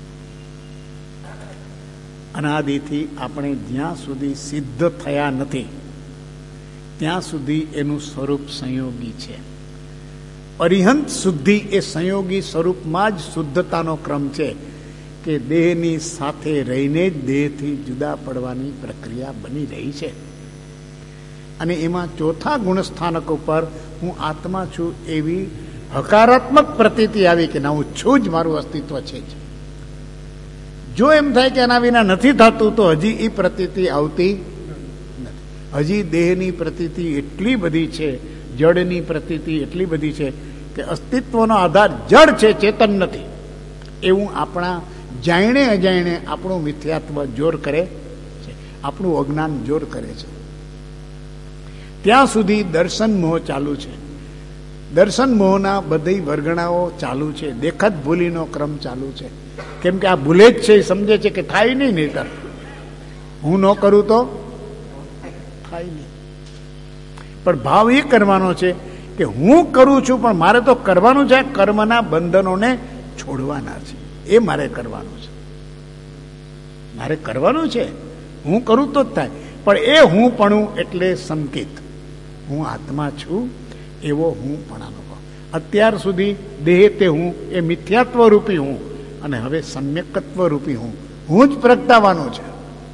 અનાદિથી આપણે જ્યાં સુધી સિદ્ધ થયા નથી ત્યાં સુધી એનું સ્વરૂપ સંયોગી છે. અરિહંત શુદ્ધિ એ સંયોગી સ્વરૂપમાં જ શુદ્ધતાનો ક્રમ છે, કે દેહની સાથે રહીને જ દેહથી જુદા પડવાની પ્રક્રિયા બની રહી છે. અને એમાં ચોથા ગુણસ્થાનક ઉપર હું આત્મા છું એવી હકારાત્મક પ્રતીતિ આવી કે ના, હું છું જ, મારું અસ્તિત્વ છે જ. જો એમ થાય કે એના વિના નથી થતું, તો હજી એ પ્રતીતિ આવતી નથી. હજી દેહની પ્રતીતિ એટલી બધી છે, જડની પ્રતીતિ એટલી બધી છે કે અસ્તિત્વનો આધાર જડ છે, ચેતન નથી. એવું આપણા જાણે અજાણે આપણું મિથ્યાત્વ જોર કરે છે, આપણું અજ્ઞાન જોર કરે છે. ત્યાં સુધી દર્શન મોહ ચાલુ છે. દર્શન મોહના બધી વર્ગણાઓ ચાલુ છે. દેખત ભૂલીનો ક્રમ ચાલુ છે. કેમ કે આ ભૂલે જ છે, સમજે છે કે થાય નહીં, નહીતર હું ન કરું તો થાય નહીં. પણ ભાવ એ કરવાનો છે કે હું કરું છું, પણ મારે તો કરવાનું છે, કર્મના બંધનોને છોડવાના છે. એ મારે કરવાનું છે. મારે કરવાનું છે. હું કરું તો જ થાય. પણ એ હું પણ એટલે સંકેત, હું આત્મા છું એવો હું પણ અનુભવ. અત્યાર સુધી દેહ તે હું, એ મિથ્યાત્વ રૂપી હું, અને હવે સમ્યકત્વ રૂપી હું જ પ્રગટાવવાનું છે.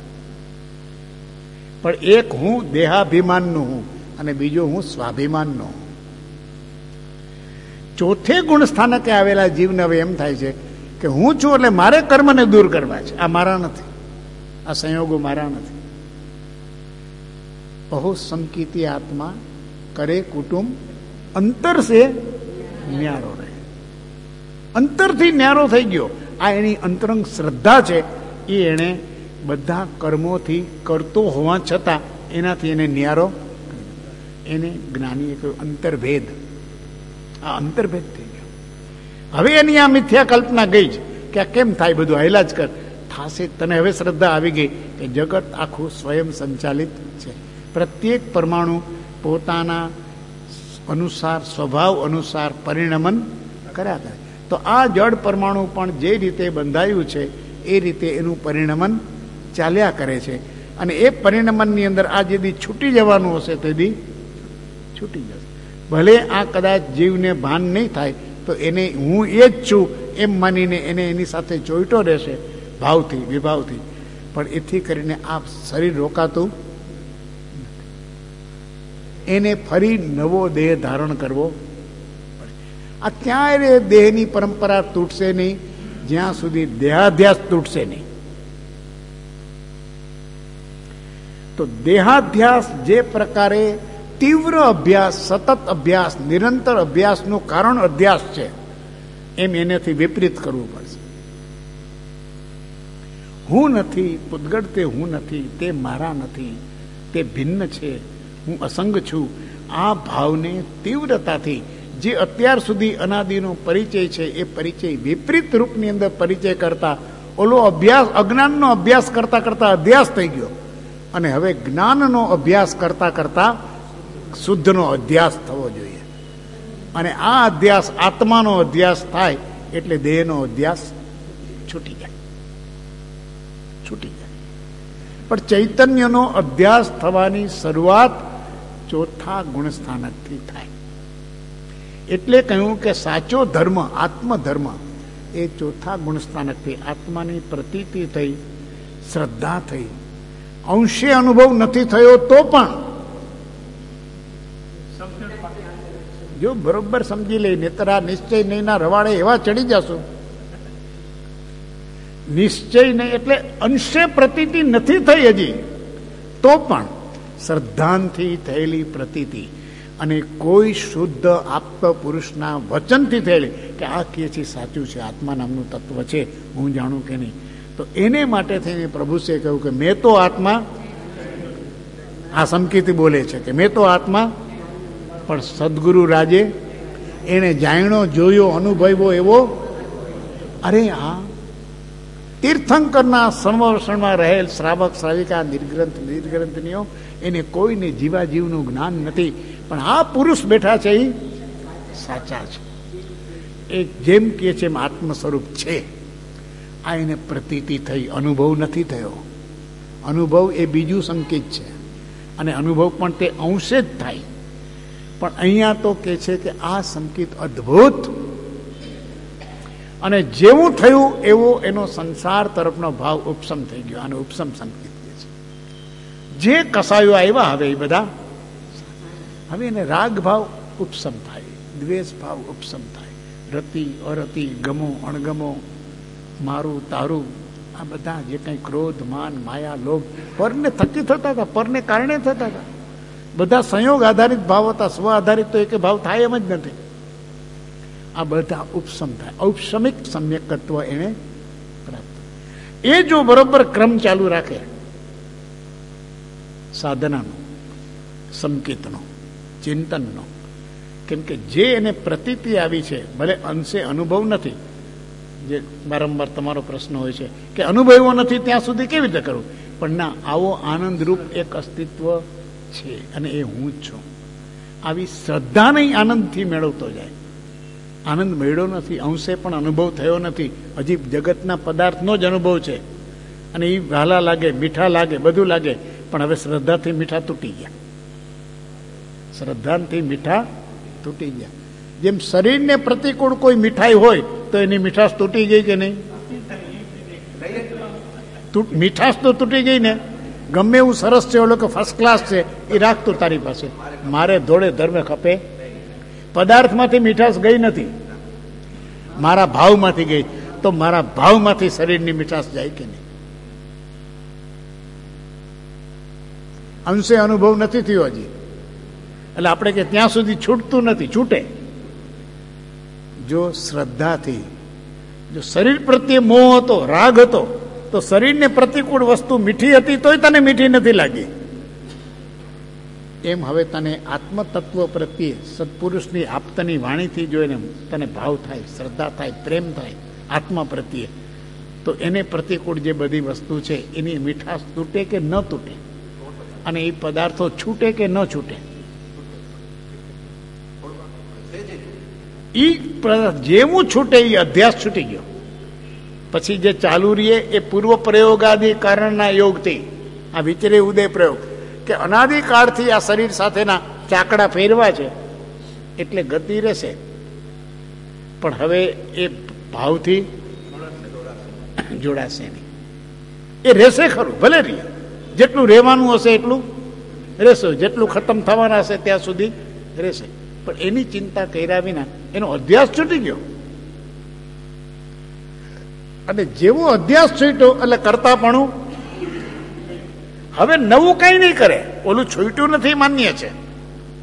પણ એક હું દેહાભિમાનનું હું, અને બીજો હું સ્વાભિમાનનો હું. ચોથે ગુણ સ્થાનકે આવેલા જીવને હવે એમ થાય છે કે હું છું એટલે મારે કર્મને દૂર કરવા છે. આ મારા નથી, આ સંયોગો મારા નથી. બહુ સંકિતી આત્મા કરે કુટુંબ અંતર સે ન્યારો રહે. અંતરથી ન્યારો થઈ ગયો. આ એની અંતરંગ શ્રદ્ધા છે. એ એણે બધા કર્મોથી કરતો હોવા છતાં એનાથી એને ન્યારો, એને જ્ઞાનીએ કહ્યું અંતર્ભેદ. આ અંતર્ભેદ થઈ ગયો. હવે એની આ મિથ્યા કલ્પના ગઈ જ કે આ કેમ થાય, બધું હાયલા જ કર થાશે. તને હવે શ્રદ્ધા આવી ગઈ કે જગત આખું સ્વયં સંચાલિત છે. પ્રત્યેક પરમાણુ પોતાના અનુસાર, સ્વભાવ અનુસાર પરિણમન કર્યા કરે. તો આ જળ પરમાણુ પણ જે રીતે બંધાયું છે એ રીતે એનું પરિણમન ચાલ્યા કરે છે. અને એ પરિણમનની અંદર આ જેદી છૂટી જવાનું હશે તેદી છૂટી જશે. ભલે આ કદાચ જીવને ભાન નહીં થાય તો એને હું એ જ છું એમ માનીને એને એની સાથે ચોઈટો રહેશે, ભાવથી વિભાવથી. પણ એથી કરીને આ શરીર રોકાતું, એને ફરી નવો દેહ ધારણ કરવો પડે. આ ક્યાંય દેહની પરંપરા તૂટશે નહીં જ્યાં સુધી દેહાધ્યાસ તૂટશે નહીં. તો દેહાધ્યાસ જે પ્રકારે તીવ્ર અભ્યાસ, સતત અભ્યાસ, નિરંતર અભ્યાસનું કારણ અધ્યાસ છે, એમ એનાથી વિપરીત કરવું પડશે. હું નથી, પૂતગળ તે હું નથી, તે મારા નથી, તે ભિન્ન છે, હું અસંગ છું. આ ભાવને તીવ્રતાથી જે અત્યાર સુધી અનાદિનો પરિચય છે એ પરિચય વિપરીત રૂપની અંદર પરિચય કરતા ઓલો અભ્યાસ, અજ્ઞાનનો અભ્યાસ કરતા કરતા અધ્યાસ થઈ ગયો અને હવે જ્ઞાનનો અભ્યાસ કરતા કરતા શુદ્ધનો અધ્યાસ થવો જોઈએ. અને આ અધ્યાસ, આત્માનો અધ્યાસ થાય એટલે દેહનો અધ્યાસ છૂટી જાય. પણ ચૈતન્યનો અધ્યાસ થવાની શરૂઆત ચોથા ગુણસ્થાનકથી થાય. એટલે કહ્યું કે સાચો ધર્મ, આત્મધર્મ એ ચોથા ગુણસ્થાનકથી આત્માની પ્રતીતિ થઈ, શ્રદ્ધા થઈ. અંશે અનુભવ નથી થયો તો પણ જો બરોબર સમજી લઈ, નેતરા નિશ્ચય નહીંના રવાડે એવા ચડી જશું. નિશ્ચય નહીં એટલે અંશે પ્રતીતિ નથી થઈ હજી, તો પણ શ્રદ્ધાથી થયેલી પ્રતીતિ અને કોઈ શુદ્ધ આપ્ત પુરુષના વચનથી થયેલી કે આ કહે છે સાચું છે, આત્મા નામનું તત્વ છે, હું જાણું કે નહીં, તો એને માટે થઈને પ્રભુશ્રીએ કહ્યું કે મેં તો આત્મા, આ સમકીથી બોલે છે કે મેં તો આત્મા, પણ સદગુરુ રાજે એને જાણ્યો, જોયો, અનુભવ્યો એવો. અરે આ તીર્થંકરના સંવર્ષણમાં રહેલ શ્રાવક શ્રાવિકા નિર્ગ્રંથનીઓ એને કોઈને જીવાજીવનું જ્ઞાન નથી, પણ આ પુરુષ બેઠા છે એ સાચા છે, એ જેમ કે છે એમ આત્મ સ્વરૂપ છે. આ એને પ્રતીતિ થઈ, અનુભવ નથી થયો. અનુભવ એ બીજું સંકેત છે અને અનુભવ પણ તે અંશે જ થાય. પણ અહીંયા તો કે છે કે આ સંકેત અદ્ભુત, અને જેવું થયું એવો એનો સંસાર તરફનો ભાવ ઉપસમ થઈ ગયો. આને ઉપસમ સંકેત કહે છે. જે કસાયો આવ્યા હવે એ બધા, હવે એને રાગ ભાવ ઉપસમ થાય, દ્વેષ ભાવ ઉપસમ થાય, રતિ અરતિ, ગમો અણગમો, મારું તારું, આ બધા જે કંઈ ક્રોધ, માન, માયા, લોભ પરને થકી થતા હતા, પરને કારણે થતા હતા, બધા સંયોગ આધારિત ભાવ હતા. સ્વ આધારિત તો એક ભાવ થાય એમ જ નથી. આ બધા ઉપસમ થાય, ઔપસમિક સમ્યકત્વ એને પ્રાપ્ત. એ જો બરોબર ક્રમ ચાલુ રાખે સાધનાનો, સંકેતનો, ચિંતનનો, કેમ કે જે એને પ્રતીતિ આવી છે, ભલે અંશે અનુભવ નથી, જે વારંવાર તમારો પ્રશ્ન હોય છે કે અનુભવ્યો નથી ત્યાં સુધી કેવી રીતે કરવું, પણ ના, આવો આનંદરૂપ એક અસ્તિત્વ છે અને એ હું જ છું. આવી શ્રદ્ધા નહીં આનંદથી મેળવતો જાય. આનંદ મેળ્યો નથી, અંશે પણ અનુભવ થયો નથી, હજી જગતના પદાર્થનો જ અનુભવ છે અને એ વહાલા લાગે, મીઠા લાગે, બધું લાગે, પણ હવે શ્રદ્ધાથી મીઠા તૂટી ગયા. શ્રદ્ધાથી મીઠા તૂટી ગયા. જેમ શરીરને પ્રતિકૂળ કોઈ મીઠાઈ હોય તો એની મીઠાશ તૂટી ગઈ કે નહીં? મીઠાશ તો તૂટી ગઈ ને. ગમે એવું સરસ છે, ઓલો કે ફર્સ્ટ ક્લાસ છે, એ રાખતું તારી પાસે, મારે ધોળે ધર્મે ખપે. પદાર્થમાંથી મીઠાશ ગઈ નથી, મારા ભાવમાંથી ગઈ. તો મારા ભાવમાંથી શરીરની મીઠાશ જાય કે નહીં? અંશે અનુભવ નથી થયો હજી, એટલે આપણે કે ત્યાં સુધી છૂટતું નથી. છૂટે જો શ્રદ્ધાથી. જો શરીર પ્રત્યે મોહ હતો, રાગ હતો, તો શરીરને પ્રતિકૂળ વસ્તુ મીઠી હતી તોય તને મીઠી નથી લાગી. એમ હવે તને આત્મતત્વ પ્રત્યે સત્પુરુષની આપતની વાણીથી જોઈને તને ભાવ થાય, શ્રદ્ધા થાય, પ્રેમ થાય આત્મા પ્રત્યે, તો એને પ્રતિકૂળ જે બધી વસ્તુ છે એની મીઠાશ તૂટે કે ન તૂટે, અને એ પદાર્થો છૂટે કે ન છૂટે. એ જેવું છૂટે એ અધ્યાસ છૂટી ગયો. પછી જે ચાલુ રહીએ એ પૂર્વ પ્રયોગાદિ કારણના યોગથી, આ વિચરે ઉદય પ્રયોગ કે અનાદિકાળથી આ શરીર સાથેના ચાકડા ફેરવા છે એટલે ગતિ રહેશે, પણ હવે એ ભાવથી જોડાશે નહીં. એ રહેશે ખરું, ભલે રહીએ, જેટલું રહેવાનું હશે એટલું રહેશે, જેટલું ખતમ થવાના હશે ત્યાં સુધી રહેશે, પણ એની ચિંતા કર્યા વિના એનો અધ્યાસ છૂટી ગયો. અને જેવો અધ્યાસ છૂટ્યો એટલે કરતાપણું. હવે નવું કઈ નહીં કરે, ઓલું છૂટ્યું નથી માન્ય છે,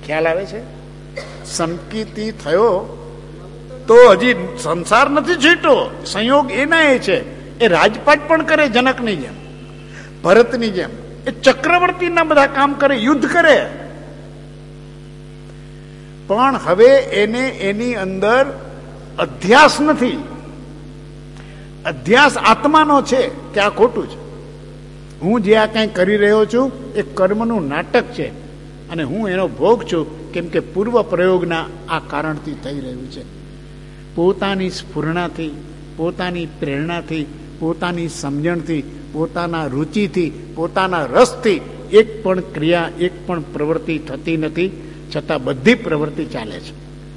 ખ્યાલ આવે છે? સંકિતી થયો તો હજી સંસાર નથી છૂટ્યો, સંયોગ એના એ છે. એ રાજપાટ પણ કરે જનકની જેમ, ભરતની જેમ. એ ચક્રવર્તીના બધા કામ કરે, યુદ્ધ કરે. પણ હવે એને એની અંદર અધ્યાસ નથી. અધ્યાસ આત્માનો છે કે આ ખોટું છે. હું જે આ કંઈ કરી રહ્યો છું એ કર્મનું નાટક છે અને હું એનો ભોગ છું, કેમ કે પૂર્વ પ્રયોગના આ કારણથી થઈ રહ્યું છે. પોતાની સ્ફુરણાથી, પોતાની પ્રેરણાથી, પોતાની સમજણથી, પોતાના રુચિથી, પોતાના રસથી એક પણ ક્રિયા, એક પણ પ્રવૃત્તિ થતી નથી, છતાં બધી પ્રવૃત્તિ ચાલે છે.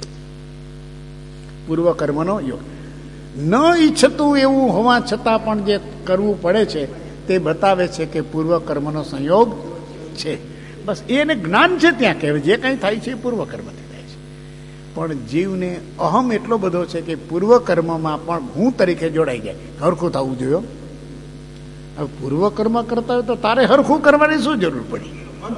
પૂર્વ કર્મનો યોગ. ન ઈચ્છતું એવું હોવા છતાં પણ જે કરવું પડે છે તે બતાવે છે કે પૂર્વ કર્મનો સંયોગ છે. બસ એને જ્ઞાન છે ત્યાં કહેવાય જે કંઈ થાય છે એ પૂર્વ કર્મથી થાય છે. પણ જીવને અહમ એટલો બધો છે કે પૂર્વ કર્મમાં પણ હું તરીકે જોડાઈ જાય. હરખું થવું જોઈએ. હવે પૂર્વ કર્મ કરતા હોય તો તારે હરખું કરવાની શું જરૂર પડી?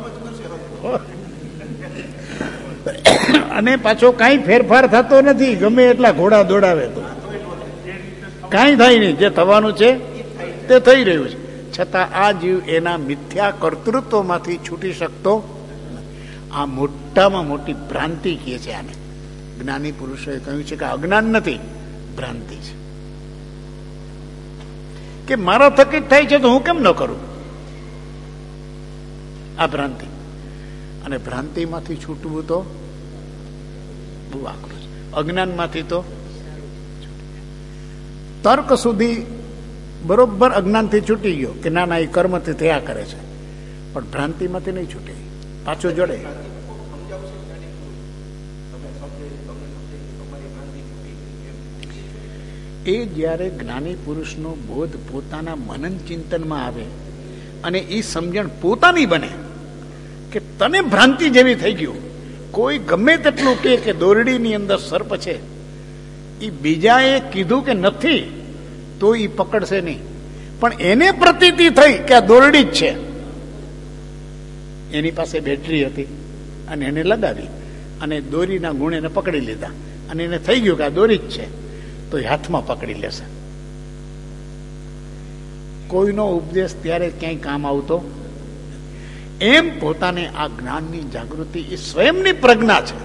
અને પાછો કાંઈ ફેરફાર થતો નથી, ગમે એટલા ઘોડા દોડાવે તો કાંઈ થાય નહીં. જે થવાનું છે તે થઈ રહ્યું છે, છતાં આ જીવ એના મિથ્યા કર્તૃત્વમાંથી છૂટી શકતો. આ મોટામાં મોટી ભ્રાંતિ કહે છે આને. જ્ઞાની પુરુષોએ કહ્યું છે કે અજ્ઞાન નથી, ભ્રાંતિ છે. કે મારા થકી જ થાય છે તો હું કેમ ન કરું? આ ભ્રાંતિ. અને ભ્રાંતિમાંથી છૂટવું તો બહુ આકરું છે. અજ્ઞાનમાંથી તો તર્ક સુધી બરોબર અજ્ઞાનથી છૂટી ગયો કે ના ના એ કર્મથી થયા કરે છે, પણ ભ્રાંતિમાંથી નહીં છૂટે, પાછું જોડે. એ જ્યારે જ્ઞાની પુરુષનો બોધ પોતાના મનન ચિંતનમાં આવે અને એ સમજણ પોતાની બને કે તને ભ્રાંતિ જેવી થઈ ગયું. કોઈ ગમે તેટલું કે દોરડીની અંદર સર્પ છે, એ બીજાએ કીધું કે નથી તો એ પકડશે નહીં, પણ એને પ્રતીતિ થઈ કે આ દોરડી જ છે. એની પાસે બેટરી હતી અને એને લગાવી અને દોરીના ગુણ એને પકડી લીધા અને એને થઈ ગયું કે આ દોરી જ છે, તો એ હાથમાં પકડી લેશે. કોઈનો ઉપદેશ ત્યારે ક્યાંય કામ આવતો. એમ પોતાને આ જ્ઞાનની જાગૃતિ એ સ્વયંની પ્રજ્ઞા છે.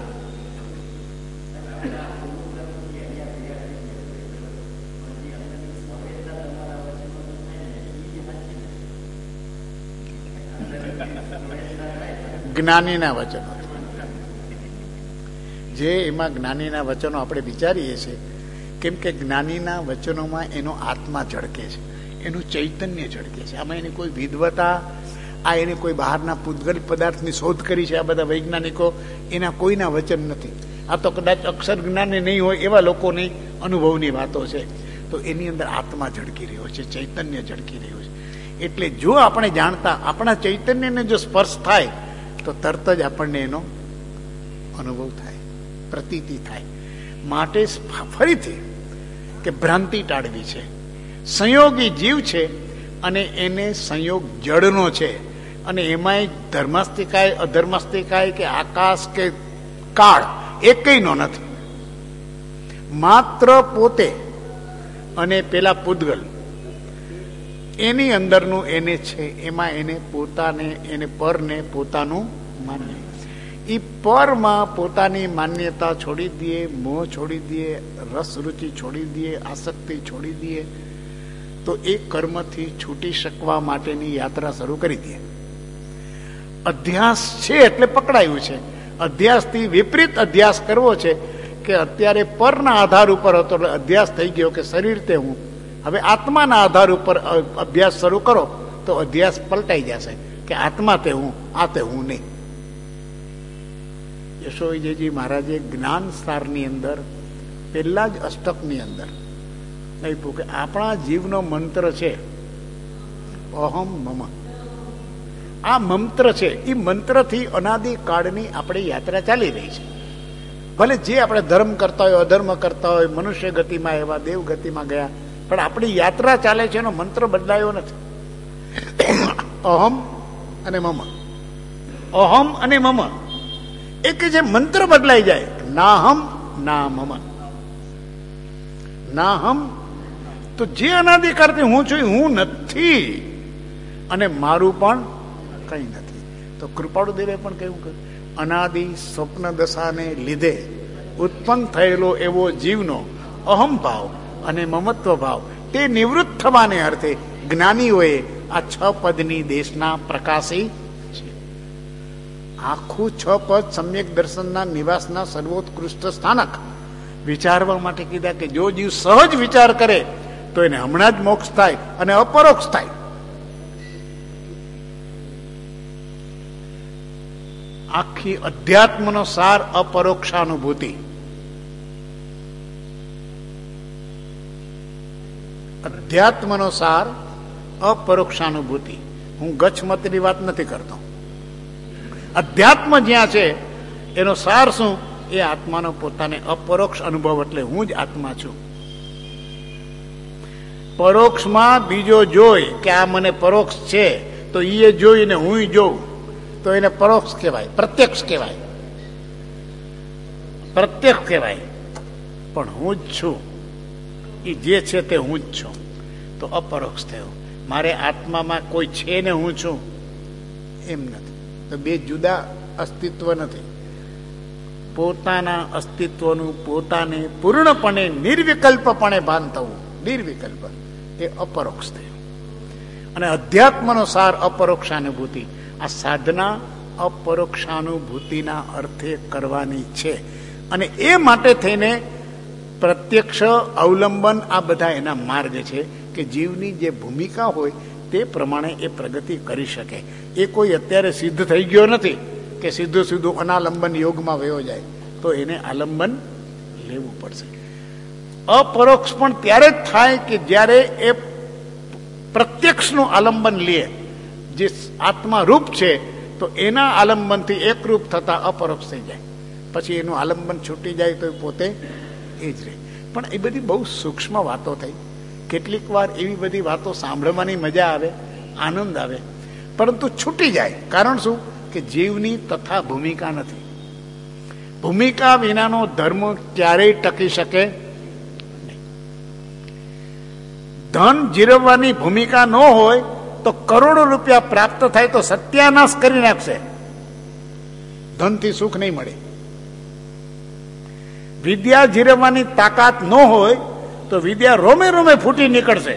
જ્ઞાનીના વચનો જે એમાં જ્ઞાનીના વચનો આપણે વિચારીએ છીએ, કેમ કે જ્ઞાનીના વચનોમાં એનો આત્મા ઝળકે છે, એનું ચૈતન્ય ઝળકે છે. આમાં એની કોઈ વિદ્વતા, આ એને કોઈ બહારના પૂતગલ પદાર્થની શોધ કરી છે આ બધા વૈજ્ઞાનિકો, એના કોઈના વચન નથી. આ તો કદાચ અક્ષર જ્ઞાને નહીં હોય એવા લોકોની અનુભવની વાતો છે. તો એની અંદર આત્મા ઝળકી રહ્યો છે, ચૈતન્ય ઝળકી રહ્યું છે. એટલે જો આપણે જાણતા આપણા ચૈતન્યને જો સ્પર્શ થાય તો તરત જ આપણને એનો અનુભવ થાય, પ્રતીતિ થાય. માટે ફરીથી કે ભ્રાંતિ ટાળવી છે. સંયોગી જીવ છે અને એને સંયોગ જડનો છે, અને એમાંય ધર્માસ્તિકાય અધર્માસ્તિકાય કે આકાશ કે કાળ એકયનો નથી. માત્ર પોતે અને પેલા પૂતગલ એની અંદરનું એને છે, એમાં એને પોતાને, એને પરને પોતાનું માન્ય. એ પરમાં પોતાની માન્યતા છોડી દઈએ, મોહ છોડી દઈએ, રસ રુચિ છોડી દઈએ, આસક્તિ છોડી દઈએ, તો એ કર્મથી છૂટી શકવા માટેની યાત્રા શરૂ કરી દે. અધ્યાસ છે એટલે પકડાયું છે. અધ્યાસથી વિપરીત અધ્યાસ કરવો છે કે અત્યારે પરના આધાર ઉપર હતો એટલે અધ્યાસ થઈ ગયો કે શરીર તે હું. હવે આત્માના આધાર ઉપર અભ્યાસ શરૂ કરો તો અધ્યાસ પલટાઈ જશે કે આત્મા તે હું, આ તે હું નહીં. યશોવિજયજી મહારાજે જ્ઞાન સારની અંદર પહેલા જ અષ્ટકની અંદર લખ્યું કે આપણા જીવનો મંત્ર છે અહમ મમ. આ મંત્ર છે, એ મંત્રથી અનાદિ કાળની આપણી યાત્રા ચાલી રહી છે. ભલે જે આપણે ધર્મ કરતા હોય, અધર્મ કરતા હોય, મનુષ્ય ગતિમાં એવા દેવ ગતિમાં ગયા, પણ આપણી યાત્રા ચાલે છે, એનો મંત્ર બદલાયો નથી. અહમ અને મમ, અહમ અને મમ એ કે જે મંત્ર બદલાઈ જાય, ના હમ ના મમ, ના હમ તો જે અનાદિકાળથી હું છું હું નથી, અને મારું પણ કઈ નથી. તો કૃપાળુ દેવે પણ કેવું કહ્યું, અનાદિ સ્વપ્ન દશાને લીધે ઉત્પન્ન થયેલો એવો જીવનો અહમ ભાવ અને મમત્વ ભાવ તે નિવૃત્ત થવાને અર્થે જ્ઞાનીઓએ આ 6 પદની દેશના પ્રકાશી છે. આખું 6 પદ સમ્યક દર્શનના નિવાસના સર્વોત્કૃષ્ટ સ્થાનક વિચારવા માટે કીધા કે જો જીવ સહજ વિચાર કરે તો એને હમણાં જ મોક્ષ થાય અને અપરોક્ષ થાય. આખી અધ્યાત્મનો સાર અપરોક્ષાનુભૂતિ. અધ્યાત્મનો સાર અપરોક્ષાનુભૂતિ. હું ગચ્છમતની વાત નથી કરતો. અધ્યાત્મ જ્યાં છે એનો સાર શું? એ આત્માનો પોતાને અપરોક્ષ અનુભવ, એટલે હું જ આત્મા છું. પરોક્ષમાં બીજો જોઈ કે આ મને પરોક્ષ છે તો એ જોઈને હું જોઉં તો એને પરોક્ષ કહેવાય, પ્રત્યક્ષ કહેવાય, પ્રત્યક્ષ કહેવાય. પણ હું જ છું, એ જે છે તે હું જ છું, તો અપરોક્ષ થયો. મારે આત્મામાં કોઈ છે ને હું છું એમ નથી. તો બે જુદા અસ્તિત્વ નથી. પોતાના અસ્તિત્વનું પોતાને પૂર્ણપણે નિર્વિકલ્પપણે ભાન થવું, નિર્વિકલ્પ, એ અપરોક્ષ થયું. અને અધ્યાત્મનો સાર અપરોક્ષાનુભૂતિ. આ સાધના અપરોક્ષાનુભૂતિના અર્થે કરવાની છે. અને એ માટે થઈને પ્રત્યક્ષ, અવલંબન, આ બધા એના માર્ગ છે કે જીવની જે ભૂમિકા હોય તે પ્રમાણે એ પ્રગતિ કરી શકે. એ કોઈ અત્યારે સિદ્ધ થઈ ગયો નથી કે સીધું અનાલંબન યોગમાં વયો જાય, તો એને આલંબન લેવું પડશે. અપરોક્ષ પણ ત્યારે જ થાય કે જ્યારે એ પ્રત્યક્ષનું આલંબન લે. જે આત્મા રૂપ છે તો એના આલંબનથી એકરૂપ થતા અપરોક્ષ થઈ જાય. પછી એનું આલંબન છૂટી જાય તો પોતે એ જ રહે. પણ એ બધી બહુ સૂક્ષ્મ વાતો થઈ. કેટલીક વાર એવી બધી વાતો સાંભળવાની મજા આવે, આનંદ આવે, પરંતુ છૂટી જાય. કારણ શું? કે જીવની તથા ભૂમિકા નથી. ભૂમિકા વિનાનો ધર્મ ક્યારેય ટકી શકે નહીં. ધન જીરવવાની ભૂમિકા ન હોય તો કરોડો રૂપિયા પ્રાપ્ત થાય તો સત્યાનાશ કરી નાખશે. ધનથી સુખ નહીં મળે. વિદ્યા જીરવવાની તાકાત ન હોય તો વિદ્યા રોમે રોમે ફૂટી નીકળશે.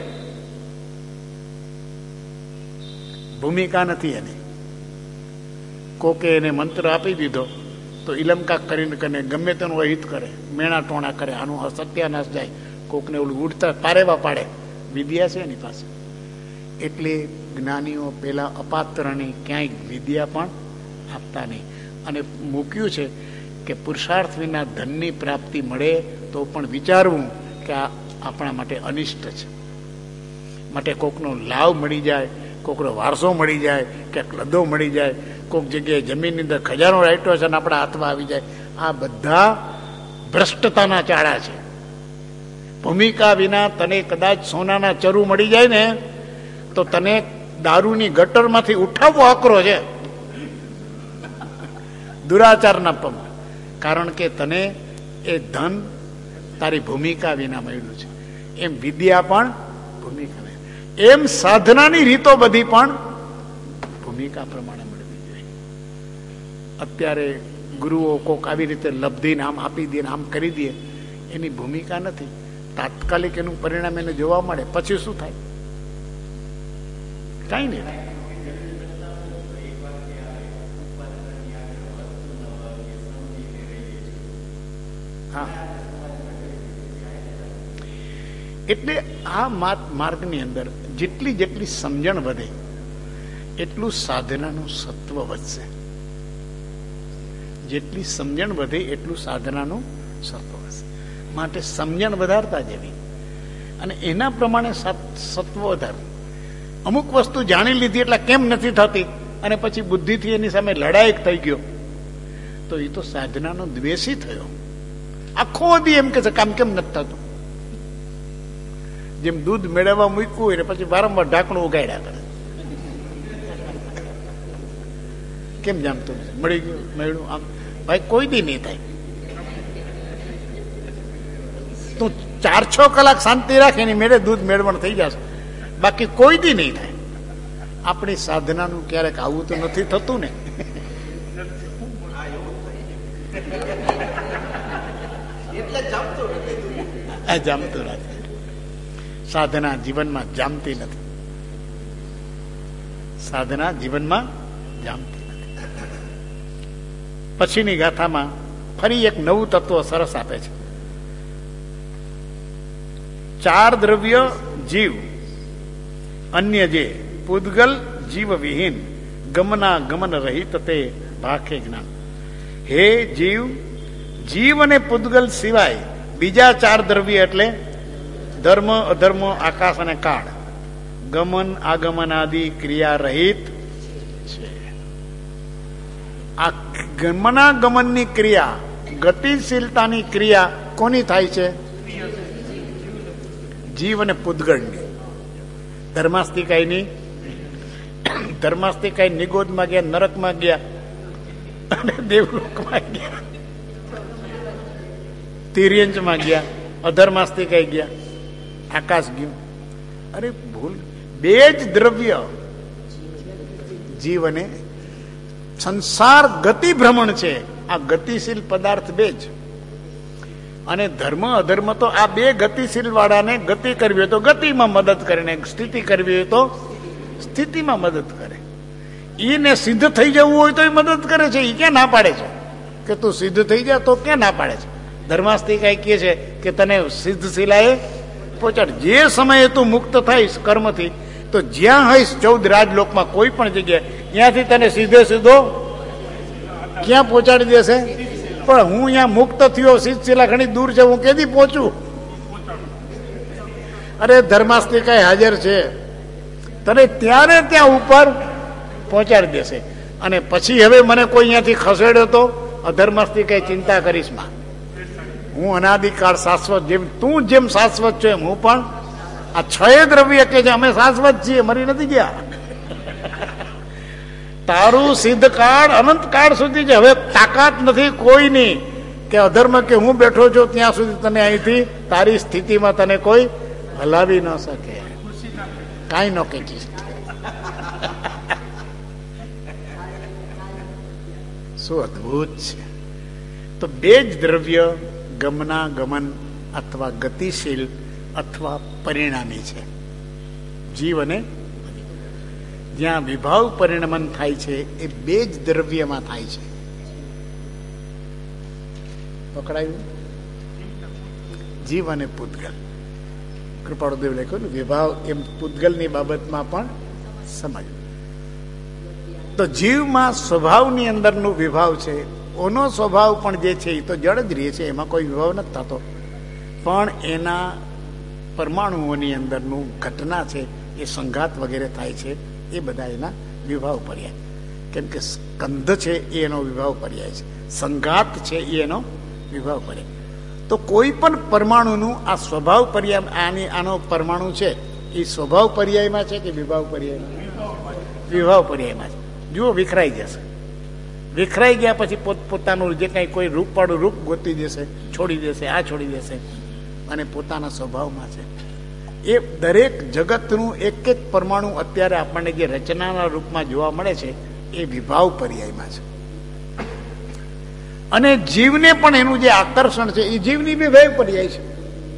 ભૂમિકા નથી એની. કોકે એને મંત્ર આપી દીધો તો ઇલમકા કરીને ગમે તેનું અહિત કરે, મેણા ટોણા કરે, આનું સત્યાનાશ જાય. કોકને ઓલું ઉડતા પારેવા પાડે. વિદ્યા છે એની પાસે. એટલે જ્ઞાનીઓ પેલા અપાત્રની ક્યાંય વિદ્યા પણ આપતા નહીં. અને મૂક્યું છે કે પુરુષાર્થ વિના ધનની પ્રાપ્તિ મળે તો પણ વિચારવું કે આ આપણા માટે અનિષ્ટ છે. માટે કોકનો લાભ મળી જાય, કોકનો વારસો મળી જાય, ક્યાંક લદ્દો મળી જાય, કોક જગ્યાએ જમીનની અંદર ખજાનો રાખ્યો છે અને આપણા હાથમાં આવી જાય, આ બધા ભ્રષ્ટતાના ચાળા છે. ભૂમિકા વિના તને કદાચ સોનાના ચરુ મળી જાય ને તો તને દારૂની ગટરમાંથી ઉઠાવવો અકરો છે, દુરાચારના પંપ. કારણ કે તને એ ધન તારી ભૂમિકા વિના મળ્યું છે. એમ વિદ્યા પણ ભૂમિકા વિના. એમ સાધનાની રીતો બધી પણ ભૂમિકા પ્રમાણે મળવી જોઈએ. અત્યારે ગુરુઓ કોક આવી રીતે લબ્ધિને આમ આપી દે, આમ કરી દે, એની ભૂમિકા નથી. તાત્કાલિક એનું પરિણામ એને જોવા મળે, પછી શું થાય? કઈ નહીં. હા, એટલે આ માર્ગની અંદર જેટલી જેટલી સમજણ વધે એટલું સાધનાનું સત્વ વધશે. જેટલી સમજણ વધે એટલું સાધનાનું સત્વ વધશે. માટે સમજણ વધારતા જવી અને એના પ્રમાણે સત્વ વધારવું. અમુક વસ્તુ જાણી લીધી એટલે કેમ નથી થતી અને પછી બુદ્ધિથી એની સામે લડાઈ થઈ ગયો તો એ તો સાધનાનો દ્વેષી થયો. આખો દી એમ કે છે કામ કેમ નથી થતું. જેમ દૂધ મેળવવા મૂક્યું હોય ને પછી વારંવાર ઢાંકણું ઉગાડ્યા કરે. કેમ જામતું મળી ગયું, મેળવું, આમ ભાઈ કોઈ દી નહીં થાય. તું 4-6 કલાક શાંતિ રાખે એની મેળે દૂધ મેળવણ થઈ જશે, બાકી કોઈ દી નહીં થાય. આપણી સાધનાનું ક્યારેક આવું તો નથી થતું ને. જામતું નથી. સાધના જીવનમાં જામતી નથી. સાધના જીવનમાં જામતી નથી. પછીની ગાથામાં ફરી એક નવું તત્વ સરસ આપે છે. 4 દ્રવ્ય જીવ અન્ય જે પૂદગલ જીવ વિહીન ગમના ગમન રહિત તે ભાખે જ્ઞાન. હે જીવ, જીવ અને પૂદગલ સિવાય બીજા 4 દ્રવ્ય એટલે ધર્મ અધર્મ આકાશ અને કાળ ગમન આગમન આદિ ક્રિયા રહિત છે. આ ગમનાગમનની ક્રિયા, ગતિશીલતાની ક્રિયા કોની થાય છે? જીવ અને પૂદગળની. ધર્માસ્તિકાયની નિગોદમાં ગયા, નરકમાં ગયા અને દેવલોકમાં ગયા, તિર્યંચમાં ગયા, અધર્માસ્તિકાય ગયા, આકાશ ગયું. અરે ભૂલ, 2 જ દ્રવ્ય જીવ અને સંસાર ગતિ ભ્રમણ છે. આ ગતિશીલ પદાર્થ 2 જ. અને ધર્મ અધર્મ તો આ 2 ગતિશીલ વાળાને ગતિ કરવી હોય તો ગતિમાં મદદ કરે ને સ્થિતિ કરવી હોય તો સ્થિતિમાં મદદ કરે. એને સિદ્ધ થઈ જવું હોય તો એ મદદ કરે છે. એ ક્યાં ના પાડે છે કે તું સિદ્ધ થઈ જા? તો ક્યાં ના પાડે છે? ધર્માસ્તિકાય કહે છે કે તને સિદ્ધ શિલાએ પહોંચાડ. જે સમયે તું મુક્ત થઈશ કર્મથી તો જ્યાં હોઈશ 14 રાજલોકમાં કોઈ પણ જગ્યાએ ત્યાંથી તને સીધો ક્યાં પહોંચાડી દેશે? પણ હું અહીંયા મુક્ત થયો, સિદ્ધશિલા ઘણી દૂર છે, હું કેદી પહોંચું? અરે ધર્માસ્તિકાય હાજર છે, તને ત્યારે ત્યાં ઉપર પહોંચાડી દેશે. અને પછી હવે મને કોઈ અહીંયાથી ખસેડ્યો તો અધર્માસ્તિકાય ચિંતા કરીશ માં. હું અનાદિકાળ શાશ્વત, જેમ તું જેમ શાશ્વત છો એમ હું પણ. આ 6 દ્રવ્ય કે છે અમે શાશ્વત છીએ, મરી નથી ગયા. તારું સિદ્ધ કાળ અનંત કાળ સુધી છે. હવે તાકાત નથી કોઈની કે અધર્મ કે હું બેઠો છું ત્યાં સુધી તને અહીંથી તારી સ્થિતિમાં તને કોઈ હલાવી ન શકે. કાંઈ ન કે શું અદભુત છે. તો 2 જ દ્રવ્ય ગમના ગમન અથવા ગતિશીલ અથવા પરિણામી છે. જીવ અને જ્યાં વિભાવ પરિણમન થાય છે એ 2 જ દ્રવ્યમાં થાય છે. પકડાયું? જીવ અને પૂદગલ. કૃપાળુદેવ લખ્યું ને વિભાવ, એમ પૂદગલની બાબતમાં પણ સમજ. તો જીવમાં સ્વભાવની અંદરનો વિભાવ છે. ઓનો સ્વભાવ પણ જે છે એ તો જળ જ રહે છે, એમાં કોઈ વિભાવ નથી થતો. પણ એના પરમાણુઓની અંદરનું ઘટના છે એ સંઘાત વગેરે થાય છે, એ બધા એના વિભાવ પર્યાય. કેમ કે સ્કંધ છે એ એનો વિભાવ પર્યાય છે, સંઘાત છે એ એનો વિભાવ પર્યાય. તો કોઈ પણ પરમાણુનું આ સ્વભાવ પર્યાય, આનો પરમાણુ છે એ સ્વભાવ પર્યાયમાં છે કે વિભાવ પર્યાયમાં? વિભાવ પર્યાયમાં છે. જુઓ, વિખરાઈ જશે. વિખરાઈ ગયા પછી પોતાનું જે કાંઈ કોઈ રૂપવાળું રૂપ ગોતી દેશે, છોડી દેશે, આ છોડી દેશે, અને પોતાના સ્વભાવમાં છે. એ દરેક જગતનું એક એક પરમાણુ અત્યારે આપણને જે રચનાના રૂપમાં જોવા મળે છે એ વિભાવ પર્યાયમાં છે. અને જીવને પણ એનું જે આકર્ષણ છે એ જીવની વિભાવ પર્યાય છે.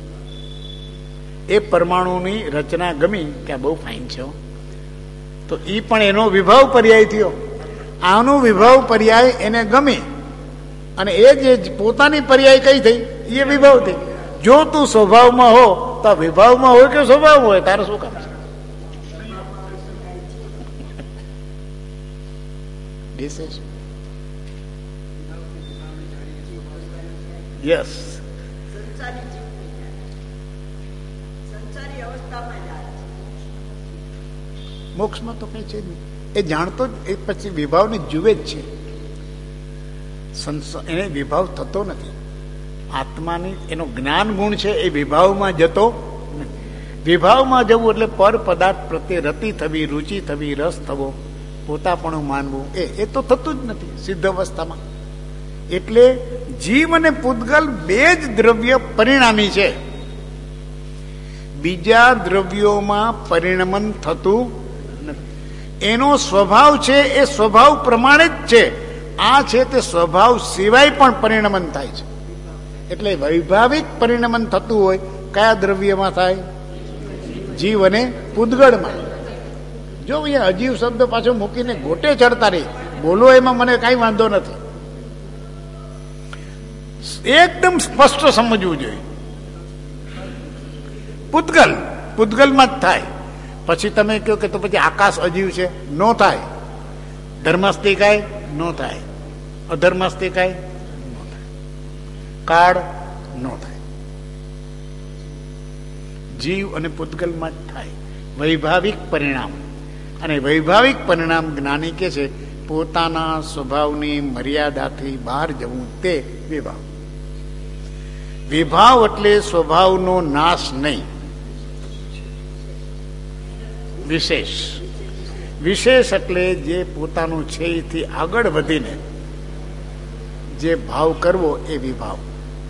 એ પરમાણુની રચના ગમી કે આ બહુ ફાઇન છે તો એ પણ એનો વિભાવ પર્યાય થયો. આનો વિભાવ પર્યાય એને ગમી અને એ જે પોતાની પર્યાય કઈ થઈ એ વિભાવ થઈ. જો તું સ્વભાવમાં હો તો વિભાવમાં હોય કે સ્વભાવ હોય, તારે શું કામ છે? યસ, મોક્ષમાં તો કઈ છે નહીં. એ જાણતો જ એ પછી વિભાવને જુએ જ છે. એને વિભાવ થતો નથી. આત્માની એનો જ્ઞાન ગુણ છે એ વિભાવમાં જતો નથી. વિભાવમાં જવું એટલે પર પદાર્થ પ્રત્યે રતિ થવી, રુચિ થવી, રસ થવો, પોતાપણું માનવું, એ તો થતું જ નથી સિદ્ધ અવસ્થામાં. એટલે જીવ અને પૂતગલ બે જ દ્રવ્ય પરિણામી છે. બીજા દ્રવ્યોમાં પરિણમન થતું નથી. એનો સ્વભાવ છે એ સ્વભાવ પ્રમાણે જ છે. આ છે તે સ્વભાવ સિવાય પણ પરિણમન થાય છે. એટલે વૈભાવિક પરિણમન થતું હોય કયા દ્રવ્યમાં થાય? જીવ અને પૂતગળમાં. જો અહીંયા અજીવ શબ્દ પાછો મૂકીને ગોટે ચડતા રહી બોલો એમાં મને કઈ વાંધો નથી. એકદમ સ્પષ્ટ સમજવું જોઈએ. પૂતગલમાં જ થાય. પછી તમે કહો કે તો પછી આકાશ અજીવ છે, નો થાય. ધર્માસ્તિકાય નો થાય, અધર્માસ્તિકાય નો થાય, કાળ નો થાય. જીવ અને પૂતગલમાં જ થાય વૈભાવિક પરિણામ. અને વૈભાવિક પરિણામ જ્ઞાની કે છે પોતાના સ્વભાવની મર્યાદાથી બહાર જવું તે વિભાવ. વિભાવ એટલે સ્વભાવનો નાશ નહીં, વિશેષ. વિશેષ એટલે જે પોતાનું છે એથી આગળ વધીને જે ભાવ કરવો એ વિભાવ.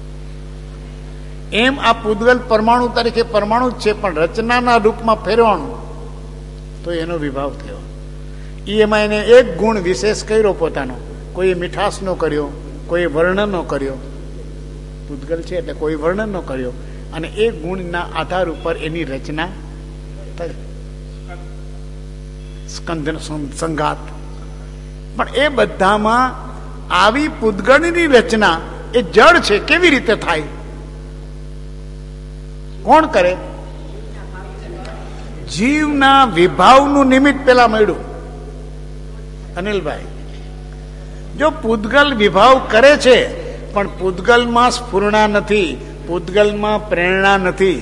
એમ આ પૂતગલ પરમાણુ તરીકે પરમાણુ જ છે, પણ રચનાના રૂપમાં ફેરવાનું તો એનો વિભાવ થયો. એમાં એને એક ગુણ વિશેષ કર્યો પોતાનો. કોઈ મીઠાશનો કર્યો, કોઈ વર્ણનો કર્યો. પૂતગલ છે એટલે કોઈ વર્ણનો કર્યો અને એ ગુણના આધાર ઉપર એની રચના થઈ. સ્કંદ સંઘાત. પણ એ બધામાં આવી પૂતગળની રચના એ જળ છે. કેવી રીતે થાય? કોણ કરે? જીવના વિભાવનું નિમિત્ત પેલા મળ્યું. અનિલભાઈ, જો પૂતગલ વિભાવ કરે છે પણ પૂતગલમાં સ્ફુરણા નથી, પૂતગલમાં પ્રેરણા નથી,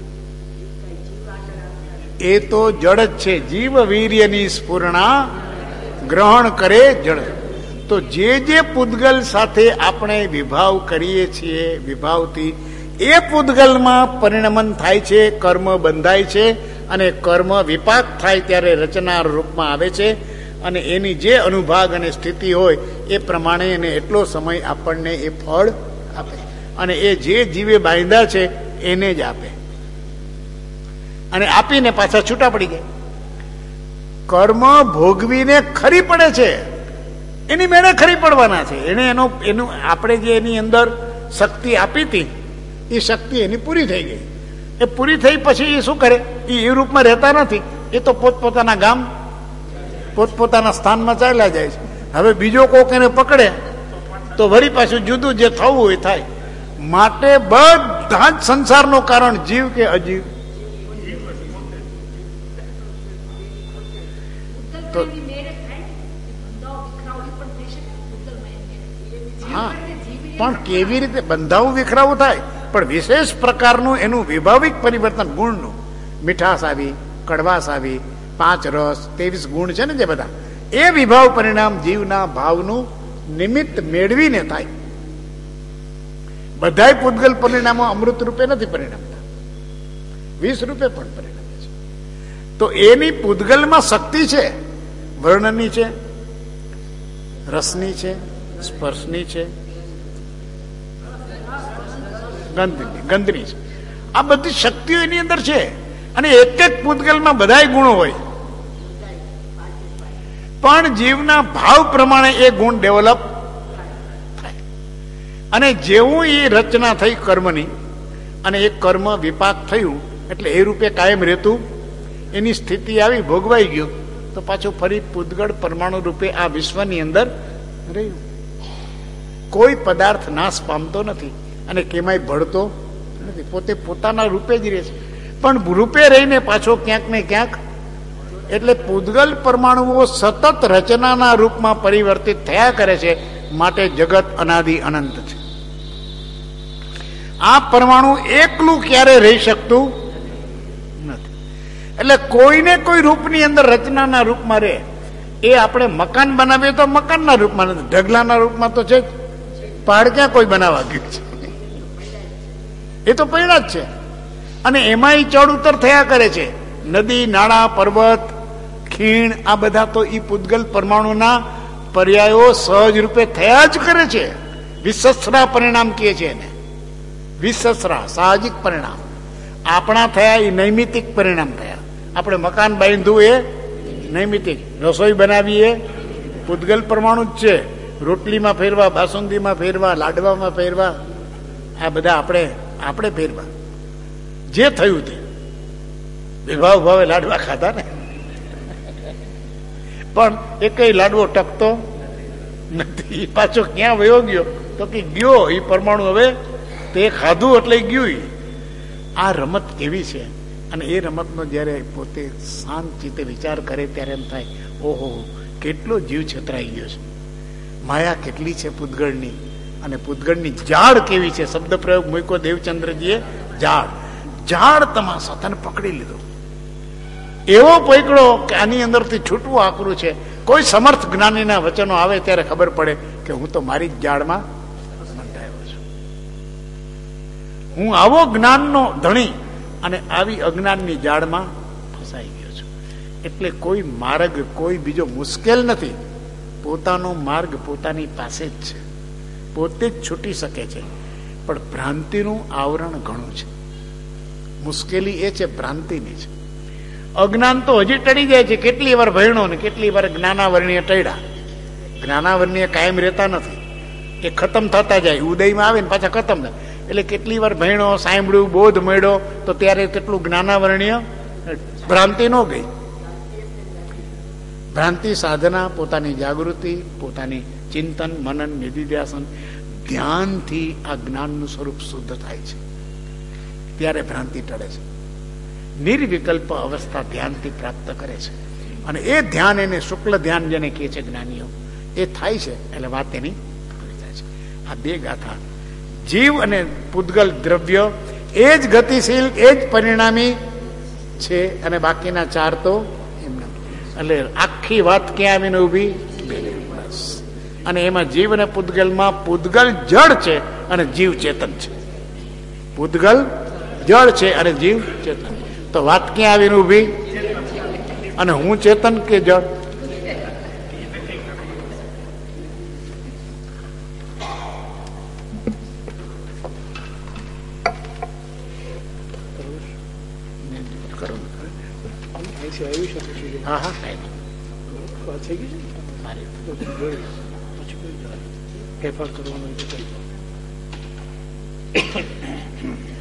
એ તો જળ જ છે. જીવ વીર્યની સ્ફુરણા ગ્રહણ કરે જળ. તો જે પૂતગલ સાથે આપણે વિભાવ કરીએ છીએ, વિભાવથી એ પૂતગલમાં પરિણમન થાય છે, કર્મ બંધાય છે અને કર્મ વિપાક થાય ત્યારે રચના રૂપમાં આવે છે. અને એની જે અનુભાગ અને સ્થિતિ હોય એ પ્રમાણે એને એટલો સમય આપણને એ ફળ આપે. અને એ જે જીવે બાંધ્યા છે એને જ આપે. અને આપીને પાછા છૂટા પડી જાય. કર્મ ભોગવીને ખરી પડે છે, એની મેળે ખરી પડવાના છે. એને એનું આપણે જે એની અંદર શક્તિ આપી હતી એ શક્તિ એની પૂરી થઈ ગઈ. એ પૂરી થઈ પછી એ શું કરે? એ રૂપમાં રહેતા નથી. એ તો પોતપોતાના ગામ, પોતપોતાના સ્થાનમાં ચાલ્યા જાય છે. હવે બીજો કોક એને પકડે તો વળી પાછું જુદું જે થવું હોય થાય. માટે બધા જ સંસારનું કારણ જીવ કે અજીવ. તો હા, પણ કેવી રીતે બંધાવું વિખરાવું થાય? પણ વિશેષ પ્રકારનું એનું વિભાવિક પરિવર્તન ગુણનું. મીઠાશ આવી, કડવાશ આવી, 5 રસ, 23 ગુણ છે ને જે બધા, એ વિભાવ પરિણામ જીવના ભાવનું નિમિત્ત મેળવીને થાય. બધાય પૂતગલ પરિણામો અમૃત રૂપે નથી પરિણમતા, 20 રૂપે પણ પરિણમે છે. તો એની પૂતગલમાં શક્તિ છે, વર્ણની છે, રસની છે, સ્પર્શની છે, ગંધની છે. આ બધી શક્તિઓ એની અંદર છે. અને એક એક પૂતગલમાં બધાય ગુણો હોય, પણ જીવના ભાવ પ્રમાણે એ ગુણ ડેવલપ થાય. અને જેવું એ રચના થઈ કર્મની અને એ કર્મ વિપાક થયું એટલે એ રૂપે કાયમ રહેતું, એની સ્થિતિ આવી, ભોગવાઈ ગયું તો પાછું ફરી પૂતગળ પરમાણુ રૂપે આ વિશ્વની અંદર રહ્યું. કોઈ પદાર્થ નાશ પામતો નથી અને કેમાંય ભળતો નથી. પોતે પોતાના રૂપે જ રહે છે, પણ રૂપે રહીને પાછો ક્યાંક ને ક્યાંક. એટલે પૂતગલ પરમાણુઓ સતત રચનાના રૂપમાં પરિવર્તિત થયા કરે છે. માટે જગત અનાદિ અનંત છે. આ પરમાણુ એકલું ક્યારે રહી શકતું નથી. એટલે કોઈને કોઈ રૂપની અંદર રચનાના રૂપમાં રહે. એ આપણે મકાન બનાવીએ તો મકાનના રૂપમાં નથી, ઢગલાના રૂપમાં તો છે જ. પહાડ ક્યાં કોઈ બનાવવા ગયું છે? એ તો પૈડા જ છે. અને એમાં ચડ ઉતર થયા કરે છે. નદી, નાળા, પર્વત, ખીણ, આ બધા તો એ પૂતગલ પરમાણુના પર્યાયો સહજ રૂપે થયા જ કરે છે. વિસસ્રા પરિણામ કહે છે એને, વિસસ્રા સાહજિક પરિણામ. આપણા થયા એ નૈમિતિક પરિણામ થયા. આપણે મકાન બાંધવું એ નૈમિતિક, રસોઈ બનાવીએ પૂતગલ પરમાણુ જ છે. રોટલીમાં ફેરવા, બાસુંદીમાં ફેરવા, લાડવામાં ફેરવા, આ બધા આપણે ફેરવા. જે થયું તે વિભાવ ભાવે લાડવા ખાધા ને, પણ એક લાડવો ટકતો નથી. પાછો ક્યાં વયો ગયો? તો કે ગયો એ પરમાણુ, હવે તે ખાધું એટલે ગયું. આ રમત કેવી છે? અને એ રમતનો જયારે પોતે શાંત ચિત્તે વિચાર કરે ત્યારે એમ થાય, ઓહો કેટલો જીવ છતરાઈ ગયો છે, માયા કેટલી છે પૂતગળની. અને પૂતગળની ઝાડ કેવી છે. શબ્દ પ્રયોગ મૂક્યો દેવચંદ્રજીએ, ઝાડ તમાશા તને પકડી લીધો, એવો પકડો કે આની અંદરથી છૂટવું આકરું છે. કોઈ સમર્થ જ્ઞાનીના વચનો આવે ત્યારે ખબર પડે કે હું તો મારી જ ઝાડમાં બંધાયો છું. હું આવો જ્ઞાનનો ધણી અને આવી અજ્ઞાનની ઝાડમાં ફસાઈ ગયો છું. એટલે કોઈ માર્ગ, કોઈ બીજો મુશ્કેલ નથી. પોતાનો માર્ગ પોતાની પાસે જ છે, પોતે જ છૂટી શકે છે. પણ ભ્રાંતિનું આવરણ ઘણું છે. મુશ્કેલી એ છે ભ્રાંતિની છે. અજ્ઞાન તો હજી ટળી જાય છે. કેટલી વાર ભણ્યો ને કેટલી વાર જ્ઞાનાવરણીય ટળ્યા. જ્ઞાનાવરણીય કાયમ રહેતા નથી, એ ખતમ થતા જાય. ઉદયમાં આવે ને પાછા ખતમ થાય. એટલે કેટલી વાર ભણ્યો, સાંભળ્યું, બોધ મળ્યો તો ત્યારે કેટલું જ્ઞાનાવરણીય ભ્રાંતિ ન ગઈ. ભ્રાંતિ સાધના, પોતાની જાગૃતિ, પોતાની ચિંતન, મનન, નિધિધ્યાસન, ધ્યાનથી આ જ્ઞાનનું સ્વરૂપ શુદ્ધ થાય છે. ત્યારે ભ્રાંતિ ટળે છે. નિર્વિકલ્પ અવસ્થા ધ્યાનથી પ્રાપ્ત કરે છે. અને એ ધ્યાન, એને શુક્લ ધ્યાન જેને કહે છે જ્ઞાનીઓ, એ થાય છે એટલે વાત એની પૂરી થાય છે. આ બે ગાથા, જીવ અને પૂતગલ દ્રવ્ય એ જ ગતિશીલ, એ જ પરિણામી છે, અને બાકીના ચાર તો એમને. એટલે આખી વાત ક્યાં આવીને ઉભી? બસ. અને એમાં જીવ અને પૂતગલમાં પૂતગલ જળ છે અને જીવ ચેતન છે. પૂતગલ જળ છે અને જીવ ચેતન. તો વાત ક્યાં આવીને ઉભી? અને હું ચેતન કે જળ? હા હા, થઈ ગઈ છે. ફેરફાર કરવાનો